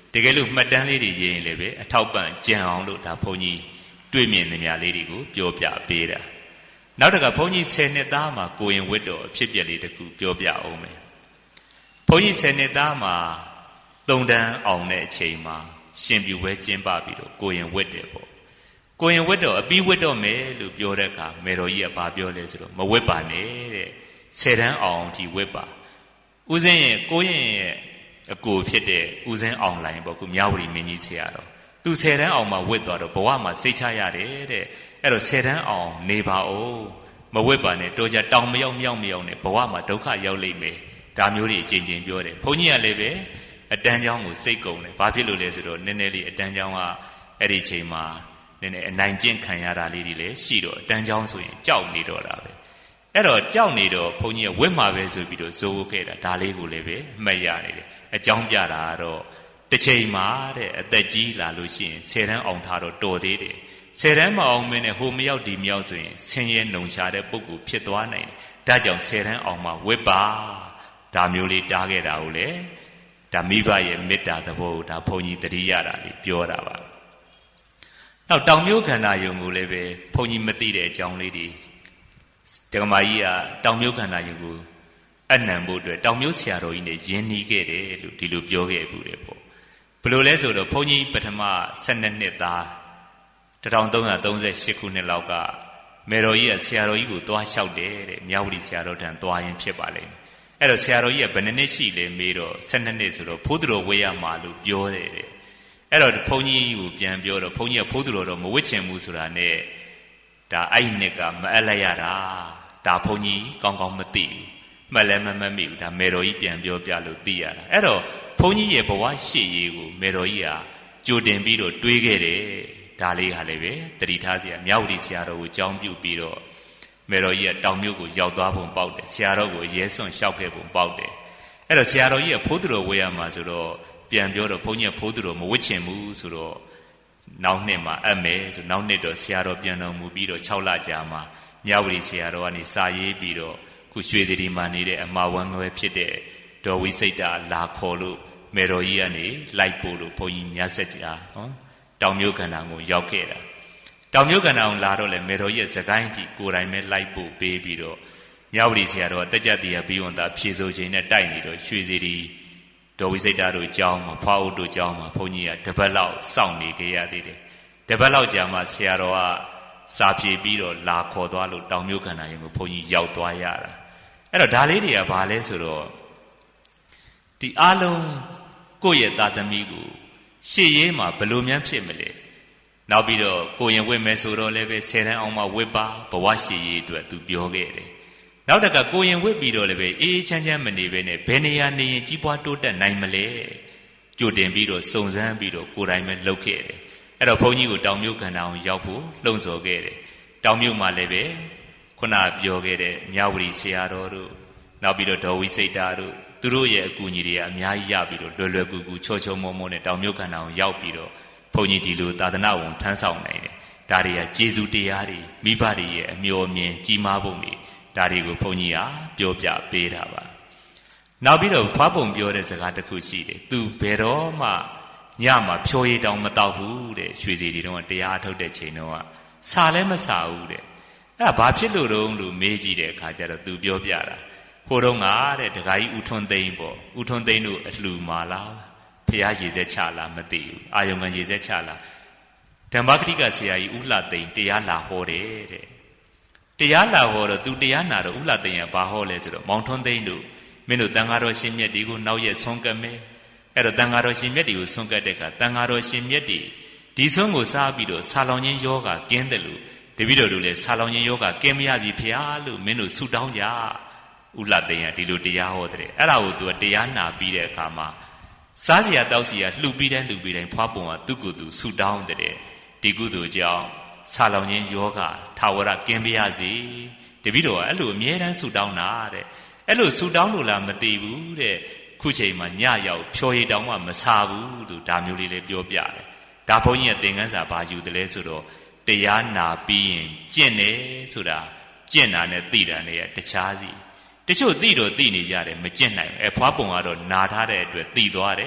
Speaker 1: တကယ်လို့မှတ်တမ်းလေးတွေရေးရင်လည်းပဲအထောက်ပံ့ကြံအောင်လို့ဒါဘုန်းကြီးတွေ့မြင်နေများလေးတွေကိုပြောပြပေးတာနောက်တစ်ခါဘုန်းကြီး10နှစ်သားမှာကိုရင်ဝတ်တော်အဖြစ်ပြက်လေးတစ်ခုပြောပြအောင်မယ်ဘုန်းကြီး10နှစ်သားမှာ3တန်းအောင်တဲ့အချိန်မှာရှင်ပြူပွဲကျင်းပပြီးတော့ကိုရင်ဝတ်တယ်ပေါ့ကိုရင်ဝတ်တော်အပြီးဝတ်တော့မယ်လို့ပြောတဲ့အခါမေတော်ကြီးကဘာပြောလဲဆိုတော့မဝတ်ပါနဲ့တဲ့10တန်းအောင်ဒီဝတ်ပါဦးစင်းရဲ့ကိုရင်ရဲ့အကိုဖြစ်တဲ့ဦးစင်းအောင်လိုင်းပေါ့ခုမြဝတီမင်းကြီးဆရာတော်သူ10တန်းအောင်မှဝတ်သွားတော့ဘဝမှာစိတ်ချရတယ်တဲ့အဲ့တော့10တန်းအောင်နေပါဦးမဝတ်ပါနဲ့တော်ကြတောင်မရောက်မြောက်မရောက်နဲ့ဘဝမှာဒုက္ခရောက်လိမ့်မယ်ဒါမျိုးတွေအချိန်ချင်းပြောတယ်ဘုန်းကြီးကလည်းပဲအတန်းเจ้าကိုစိတ်ကုန်တယ်ဘာဖြစ်လို့လဲဆိုတော့နည်းနည်းလေးအတန်းเจ้าကအဲ့ဒီချိန်မှာနည်းနည်းအနိုင်ကျင့်ခံရတာလေးတွေလည်းရှိတော့အတန်းเจ้าဆိုရင်ကြောက်နေတော့တာပဲအဲ့တော့ကြောက်နေတော့ဘုန်းကြီးကဝတ်မှာပဲဆိုပြီးတော့ဇိုးခဲ့တာဒါလေးကိုလည်းပဲအမှတ်ရနေတယ်အကြောင်းပြတာကတော့တစ်ချိန်မှာတဲ့အသက်ကြီးလာလို့ရှိရင်10တန်းအောင်ထားတော့တော်သေးတယ်10တန်းမအောင်မင်းနဲ့ဟိုမရောက်ဒီမရောက်ဆိုရင်ဆင်းရဲနှုံချတဲ့ပုဂ္ဂိုလ်ဖြစ်သွားနိုင်တယ်ဒါကြောင့်10တန်းအောင်မှဝတ်ပါဒါမျိုးလေးတားခဲ့တာကိုလေဒါမိဘရဲ့မေတ္တာသဘောကိုဒါဘုန်းကြီးတတိယတာလေးပြောတာပါနောက်တောင်မျိုးခန္ဓာယုံကိုလည်းပဲဘုန်းကြီးမသိတဲ့အကြောင်းလေးတွေတက္ကမကြီးကတောင်မျိုးခန္ဓာယုံကိုအနံဖို့အတွက်တောင်မျိုးဆရာတော်ကြီးနဲ့ယဉ်နီးခဲ့တယ်လို့ဒီလိုပြောခဲ့ဘူးတယ်ပေါ့ဘယ်လိုလဲဆိုတော့ဘုန်းကြီးပထမ12နှစ်သား1338ခုနှစ်လောက်ကမေတော်ကြီးကဆရာတော်ကြီးကိုသွားလျှောက်တယ်တဲ့မြဝတီဆရာတော်ထံသွားရင်ဖြစ်ပါလိမ့်မယ်အဲ့တော့ဆရာတော်ကြီးကဘယ်နှစ်ရှိလဲမေးတော့12နှစ်ဆိုတော့ဖိုးသူတော်ဝေးရမှာလို့ပြောတယ်တဲ့အဲ့တော့ဘုန်းကြီးကိုပြန်ပြောတော့ဘုန်းကြီးကဖိုးသူတော်တော့မဝစ်ချင်ဘူးဆိုတာနဲ့ဒါအဲ့နှစ်ကမအပ်လိုက်ရတာဒါဘုန်းကြီးကောင်းကောင်းမသိဘူးမှတ်လည်းမမှတ်မိဘူးဒါမေတော်ကြီးပြန်ပြောပြလို့သိရတာအဲ့တော့ဘုန်းကြီးရဲ့ဘဝရှေ့ရေးကိုမေတော်ကြီးကကြိုတင်ပြီးတော့တွေးခဲ့တယ်ဒါလေးဟာလည်းပဲတတိထားစရာမြဝတီဆရာတော်ကိုကြောင်းပြုပြီးတော့မေတော်ကြီးကတောင်မြို့ကိုရောက်သွားပုံပေါက်တယ်ဆရာတော်ကိုရဲစွန့်လျှောက်ခဲ့ပုံပေါက်တယ်အဲ့တော့ဆရာတော်ကြီးကဖိုးသူတော်ဝေးရမှာဆိုတော့ပြန်ပြောတော့ဘုန်းကြီးကဖိုးသူတော်မဝစ်ချင်ဘူးဆိုတော့နောက်နှစ်မှာအပ်မယ်ဆိုနောက်နှစ်တော့ဆရာတော်ပြန်တော်မူပြီးတော့6လကြာမှာမြဝတီဆရာတော်ကနေစာရေးပြီးတော့ခုရွှေစီဒီမှာနေတဲ့အမဝန်းငွယ်ဖြစ်တဲ့ဒေါ်ဝိစိတ်တာလာခေါ်လို့မေတော်ကြီးကနေလိုက်ပို့လို့ဘုန်းကြီးမြတ်ဆက်ကြာနော်တောင်မြို့ခန္ဓာကိုရောက်ခဲ့တာတောင်မြို့ခန္ဓာကိုလာတော့လေမေတော်ကြီးရဲ့စကိုင်းကြီးကိုယ်တိုင်ပဲလိုက်ပို့ပေးပြီးတော့မြဝတီဆရာတော်တက်ကြတည်ရပြီးဝန်သားဖြေဆိုခြင်းနဲ့တိုက်နေတော့ရွှေစီဒီဒေါ်ဝိစိတ်တာတို့ကျောင်းမှာဖွားဦးတို့ကျောင်းမှာဘုန်းကြီးကတပတ်လောက်စောင့်နေခဲ့ရသေးတယ်တပတ်လောက်ကြာမှဆရာတော်ကစာဖြေပြီးတော့လာခေါ်သွားလို့တောင်မြို့ခန္ဓာရင်ကိုဘုန်းကြီးရောက်သွားရတာအဲ့တော့ဒါလေးတွေကဘာလဲဆိုတော့ဒီအလုံးကိုယ့်ရဲ့သာသမီကိုရှေ့ရေးမှာဘယ်လိုများဖြစ်မလဲနောက်ပြီးတော့ကိုရင်ဝတ်မယ်ဆိုတော့လည်းပဲ10တန်းအောင်မှဝတ်ပါဘဝရှေ့ရေးအတွက်သူပြောခဲ့တယ်နောက်တကကိုရင်ဝတ်ပြီးတော့လည်းပဲအေးချမ်းချမ်းမနေပဲနဲ့ဘယ်နေရာနေရင်ကြီးပွားတိုးတက်နိုင်မလဲကြိုတင်ပြီးတော့စုံစမ်းပြီးတော့ကိုယ်တိုင်ပဲလုပ်ခဲ့တယ်အဲ့တော့ဘုန်းကြီးကိုတောင်မြို့ခန္ဓာအောင်ရောက်ဖို့လှုံ့ဆော်ခဲ့တယ်တောင်မြို့မှာလည်းပဲခုနပြောခဲ့တဲ့မြဝတီဆရာတော်တို့နောက်ပြီးတော့ဒေါ်ဝိစိတ်တာတို့သူတို့ရဲ့အကူအညီတွေကအများကြီးရပြီးတော့လွယ်လွယ်ကူကူချောချောမောမောနဲ့တောင်မြို့ခန္ဓာအောင်ရောက်ပြီးတော့ဘုန်းကြီးဒီလိုသာသနာဝန်ထမ်းဆောင်နိုင်တယ်ဒါတွေကကျေးဇူးတရားတွေမိဘတွေရဲ့အမျှော်မြင်ကြီးမားပုံတွေဒါတွေကိုဘုန်းကြီးကပြောပြပေးတာပါနောက်ပြီးတော့ဖွားပုံပြောတဲ့စကားတစ်ခုရှိတယ်သူဘယ်တော့မှညမှာဖြိုးရည်တောင်မတောက်ဘူးတဲ့ရွှေစီတွေတော့တရားထုတ်တဲ့ချိန်တော့စာလည်းမစာဘူးတဲ့အဲ့ဒါဘာဖြစ်လို့တုံးလို့မေးကြည့်တဲ့အခါကျတော့သူပြောပြတာဟိုတုန်းကတဲ့ဒကာကြီးဦးထွန်းသိန်းပေါ့ဦးထွန်းသိန်းတို့အလှူမာလားဖះရေစက်ချလားမသိဘူးအာယုံကရေစက်ချလားဓမ္မဂတိကဆရာကြီးဦးလှသိန်းတရားလာဟောတယ်တဲ့တရားလာဟောတော့သူတရားနာတော့ဦးလှသိန်းကဘာဟောလဲဆိုတော့မောင်ထွန်းသိန်းတို့မင်းတို့တန်ဃာတော်ရှင်မြတ်ဒီကိုနောက်ရက်ဆုံးကမယ်အဲ့တော့တန်ဃာတော်ရှင်မြတ်ဒီကိုဆုံးကတဲ့အခါတန်ဃာတော်ရှင်မြတ်ဒီဆုံးကိုစားပြီးတော့ဆာလောင်ခြင်းယောဂကင်းတယ်လို့တပည့်တော်တို့လည်းဆာလောင်ခြင်းယောဂကင်းမရစီဖះလို့မင်းတို့ဆုတောင်းကြဥလှသိန်းကဒီလိုတရားဟောတဲ့အဲ့ဒါကိုသူကတရားနာပြီးတဲ့အခါမှာစားစရာတောက်စရာလှူပြီးတိုင်းဖွားပုံကသူ့ကိုယ်သူဆုတောင်းတဲ့ဒီကုသိုလ်ကြောင့်ဆာလောင်ခြင်းယောဂထာဝရကင်းပြရစီတပည့်တော်ကအဲ့လိုအမြဲတမ်းဆုတောင်းတာတဲ့အဲ့လိုဆုတောင်းလို့လားမသိဘူးတဲ့ခုချိန်မှာညရောက်ဖြော်ရည်တောင်းမှမစားဘူးသူဒါမျိုးလေးလည်းပြောပြတယ်ဒါဘုန်းကြီးကသင်ခန်းစာဘာယူတယ်လဲဆိုတော့တရားနာပြီးရင်ကျင့်တယ်ဆိုတာကျင့်တာနဲ့သိတာနဲ့တခြားစီတချို့သိတော့သိနေကြတယ်မကျင့်နိုင်ဘူးဖွားပုံကတော့နာထားတဲ့အတွက်သိသွားတယ်သိ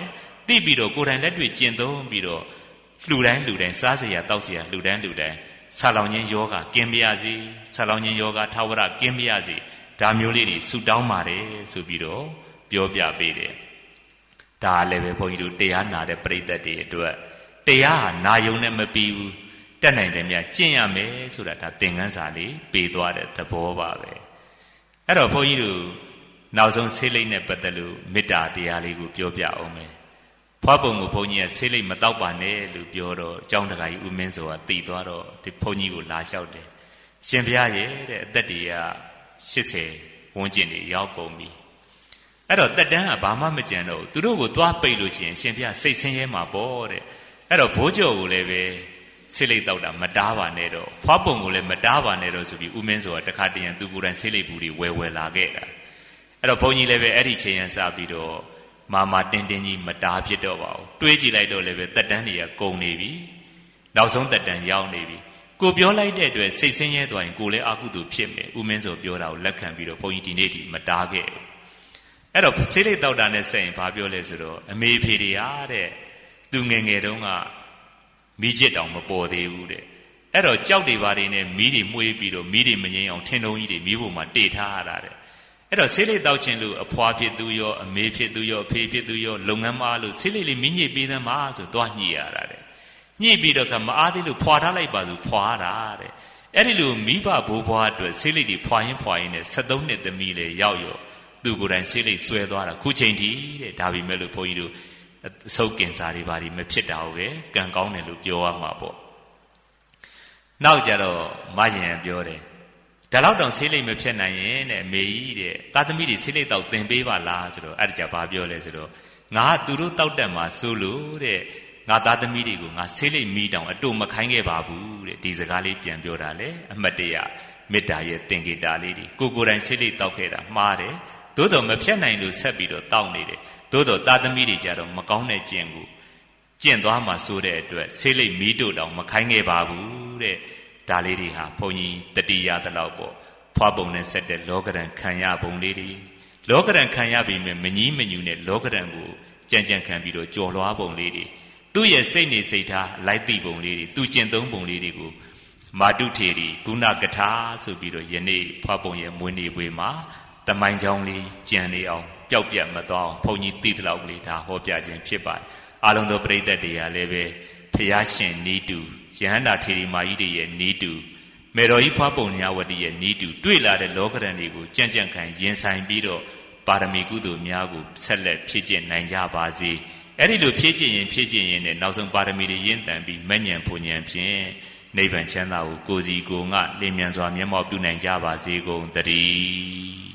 Speaker 1: တိပြီးတော့ကိုယ်တိုင်လက်တွေ့ကျင့်သုံးပြီးတော့လှူတိုင်းစားစရာတောက်စရာလှူတိုင်းဆာလောင်ခြင်းယောဂကင်းပြရစီဆာလောင်ခြင်းယောဂထာဝရကင်းပြရစီဒါမျိုးလေးတွေဆုတောင်းပါတယ်ဆိုပြီးတော့ပြောပြပေးတယ်ဒါလည်းပဲဘုန်းကြီးတို့တရားနာတဲ့ပရိသတ်တွေအတွက်တရားဟာနာယုံနဲ့မပြီးဘူးတက်နိုင်တယ်များကျင့်ရမယ်ဆိုတာဒါသင်ခန်းစာလေးပေးသွားတဲ့သဘောပါပဲအဲ့တော့ဘုန်းကြီးတို့နောက်ဆုံးဆေးလိပ်နဲ့ပတ်သက်လို့မေတ္တာတရားလေးကိုပြောပြအောင်မယ်ဖွားပုံကိုဘုန်းကြီးကဆေးလိပ်မတောက်ပါနဲ့လို့ပြောတော့ကျောင်းတကာကြီးဦးမင်းစောကတည်သွားတော့ဒီဘုန်းကြီးကိုလာလျှောက်တယ်ရှင်ဘုရားရဲ့တဲ့အသက်တွေက80ဝန်းကျင်တွေရောက်ကုန်ပြီအဲ့တော့တက်တန်းကဘာမှမကြံတော့သူတို့ကိုသွားပိတ်လို့ရှိရင်ရှင်ဘုရားစိတ်ဆင်းရဲမှာပေါ့တဲ့အဲ့တော့ဘိုးကျော်ကိုလည်းပဲဆေးလိပ်တောက်တာမတားပါနဲ့တော့ဖွားပုံကိုလည်းမတားပါနဲ့တော့ဆိုပြီးဦးမင်းစောကတခါတည်းရန်သူကိုယ်တိုင်ဆေးလိပ်ဘူးတွေဝယ်လာခဲ့တာအဲ့တော့ဘုန်းကြီးလည်းပဲအဲ့ဒီချိန်ရန်စပြီးတော့မာတင်းကြီးမတားဖြစ်တော့ပါဘူးတွေးကြည့်လိုက်တော့လည်းပဲတက်တန်းတွေကကုန်နေပြီနောက်ဆုံးတက်တန်းရောက်နေပြီကိုပြောလိုက်တဲ့အတွက်စိတ်ဆင်းရဲသွားရင်ကိုလည်းအကုသိုလ်ဖြစ်မယ်ဦးမင်းစောပြောတာကိုလက်ခံပြီးတော့ဘုန်းကြီးဒီနေ့ဒီမတားခဲ့အဲ့တော့ဆေးလိပ်တောက်တာနဲ့ဆက်ရင်ဘာပြောလဲဆိုတော့အမေဖေတွေအားတဲ့သူငယ်ငယ်တုန်းကမိချစ်တောင်မပေါ်သေးဘူးတဲ့အဲ့တော့ကြောက်တွေဘာတွေနဲ့မီးတွေမှုေးပြီးတော့မီးတွေမငြိမ်းအောင်ထင်းတုံးကြီးတွေမီးပေါ်မှာတေထားရတာတဲ့အဲ့တော့ဆေးလိပ်တောက်ခြင်းလို့အဖွာဖြစ်သူရောအမေဖြစ်သူရောအဖေဖြစ်သူရောလုပ်ငန်းမအားလို့ဆေးလိပ်လေးမင်းညစ်ပေးသမ်းပါဆိုတော့ညှိရတာတဲ့ညှိပြီးတော့ကမအားသေးလို့ဖွာထားလိုက်ပါဆိုဖွာတာတဲ့အဲ့ဒီလိုမိဘဘိုးဘွားအတွက်ဆေးလိပ်တွေဖွာရင်းနဲ့73နှစ်သမီးလေရောက်ရောသူကိုယ်တိုင်ဆေးလိပ်ဆွဲသွားတာခုချိန်ထိတဲ့ဒါပေမဲ့လို့ဘုန်းကြီးတို့အဆုပ်ကင်စာတွေဘာတွေမဖြစ်တာဟုတ်ပဲကံကောင်းတယ်လို့ပြောရမှာပေါ့နောက်ကြတော့မယင်ပြောတယ်ဒါလောက်တောင်ဆေးလိပ်မဖြစ်နိုင်ရင်တဲ့အမေကြီးတဲ့သားသမီးတွေဆေးလိပ်တောက်သင်ပေးပါလားဆိုတော့အဲ့ဒါကြဘာပြောလဲဆိုတော့ငါကသူတို့တောက်တက်မှာစိုးလို့တဲ့ငါသားသမီးတွေကိုငါဆေးလိပ်မီးတောင်အတူမခိုင်းခဲ့ပါဘူးတဲ့ဒီစကားလေးပြန်ပြောတာလေအမတ်တရမေတ္တာရဲ့သင်္ကေတလေးတွေကိုယ်တိုင်ဆေးလိပ်တောက်ခဲ့တာမှားတယ်သို့တော်မဖြစ်နိုင်လို့ဆက်ပြီးတော့တောက်နေတယ်သို့တော်သားသမီးတွေကြတော့မကောင်းတဲ့ကျင့်ကိုကျင့်သွားမှဆိုတဲ့အတွက်ဆေးလိပ်မီးတို့တောင်မခိုင်းခဲ့ပါဘူးတဲ့ဒါလေးတွေဟာဘုန်းကြီးတတိယတလောက်ပေါ့ဖွားပုံနဲ့ဆက်တဲ့လောကရန်ခံရပုံလေးတွေလောကရန်ခံရပြီးမြမကြီးမညူနဲ့လောကရန်ကိုကြံခံပြီးတော့ကြော်လွှားပုံလေးတွေသူ့ရဲ့စိတ်နေစိတ်ထားလိုက်သိပုံလေးတွေသူကျင့်သုံးပုံလေးတွေကိုမာတုထေရီကုဏကထာဆိုပြီးတော့ယနေ့ဖွားပုံရဲ့မွေးနေ့ပွဲမှာတမိုင်းချောင်းလေးကြံနေအောင်ပျောက်ပြတ်မသွားအောင်ဘုန်းကြီးသိတဲ့လောက်ကလေးဒါဟောပြခြင်းဖြစ်ပါတယ်အားလုံးသောပရိသတ်တွေကလည်းပဲဖျားရှင်နီးတူယဟန္တာထေရီမာကြီးတွေရဲ့နီးတူမေတော်ကြီးဖွားပုံညာဝတိရဲ့နီးတူတွေ့လာတဲ့လောကရန်တွေကိုကြံ့ခံရင်ဆိုင်ပြီးတော့ပါရမီကုသိုလ်များကိုဆက်လက်ဖြည့်ကျင့်နိုင်ကြပါစေအဲ့ဒီလိုဖြည့်ကျင့်ရင်နဲ့နောက်ဆုံးပါရမီတွေရင့်တန်ပြီးမဉ္ဇဉ်ဘုံဉဏ်ဖြင့်နိဗ္ဗာန်ချမ်းသာကိုကိုယ်စီကိုယ်ငှလင်းမြန်စွာမျက်မှောက်ပြုနိုင်ကြပါစေကုန်သတည်း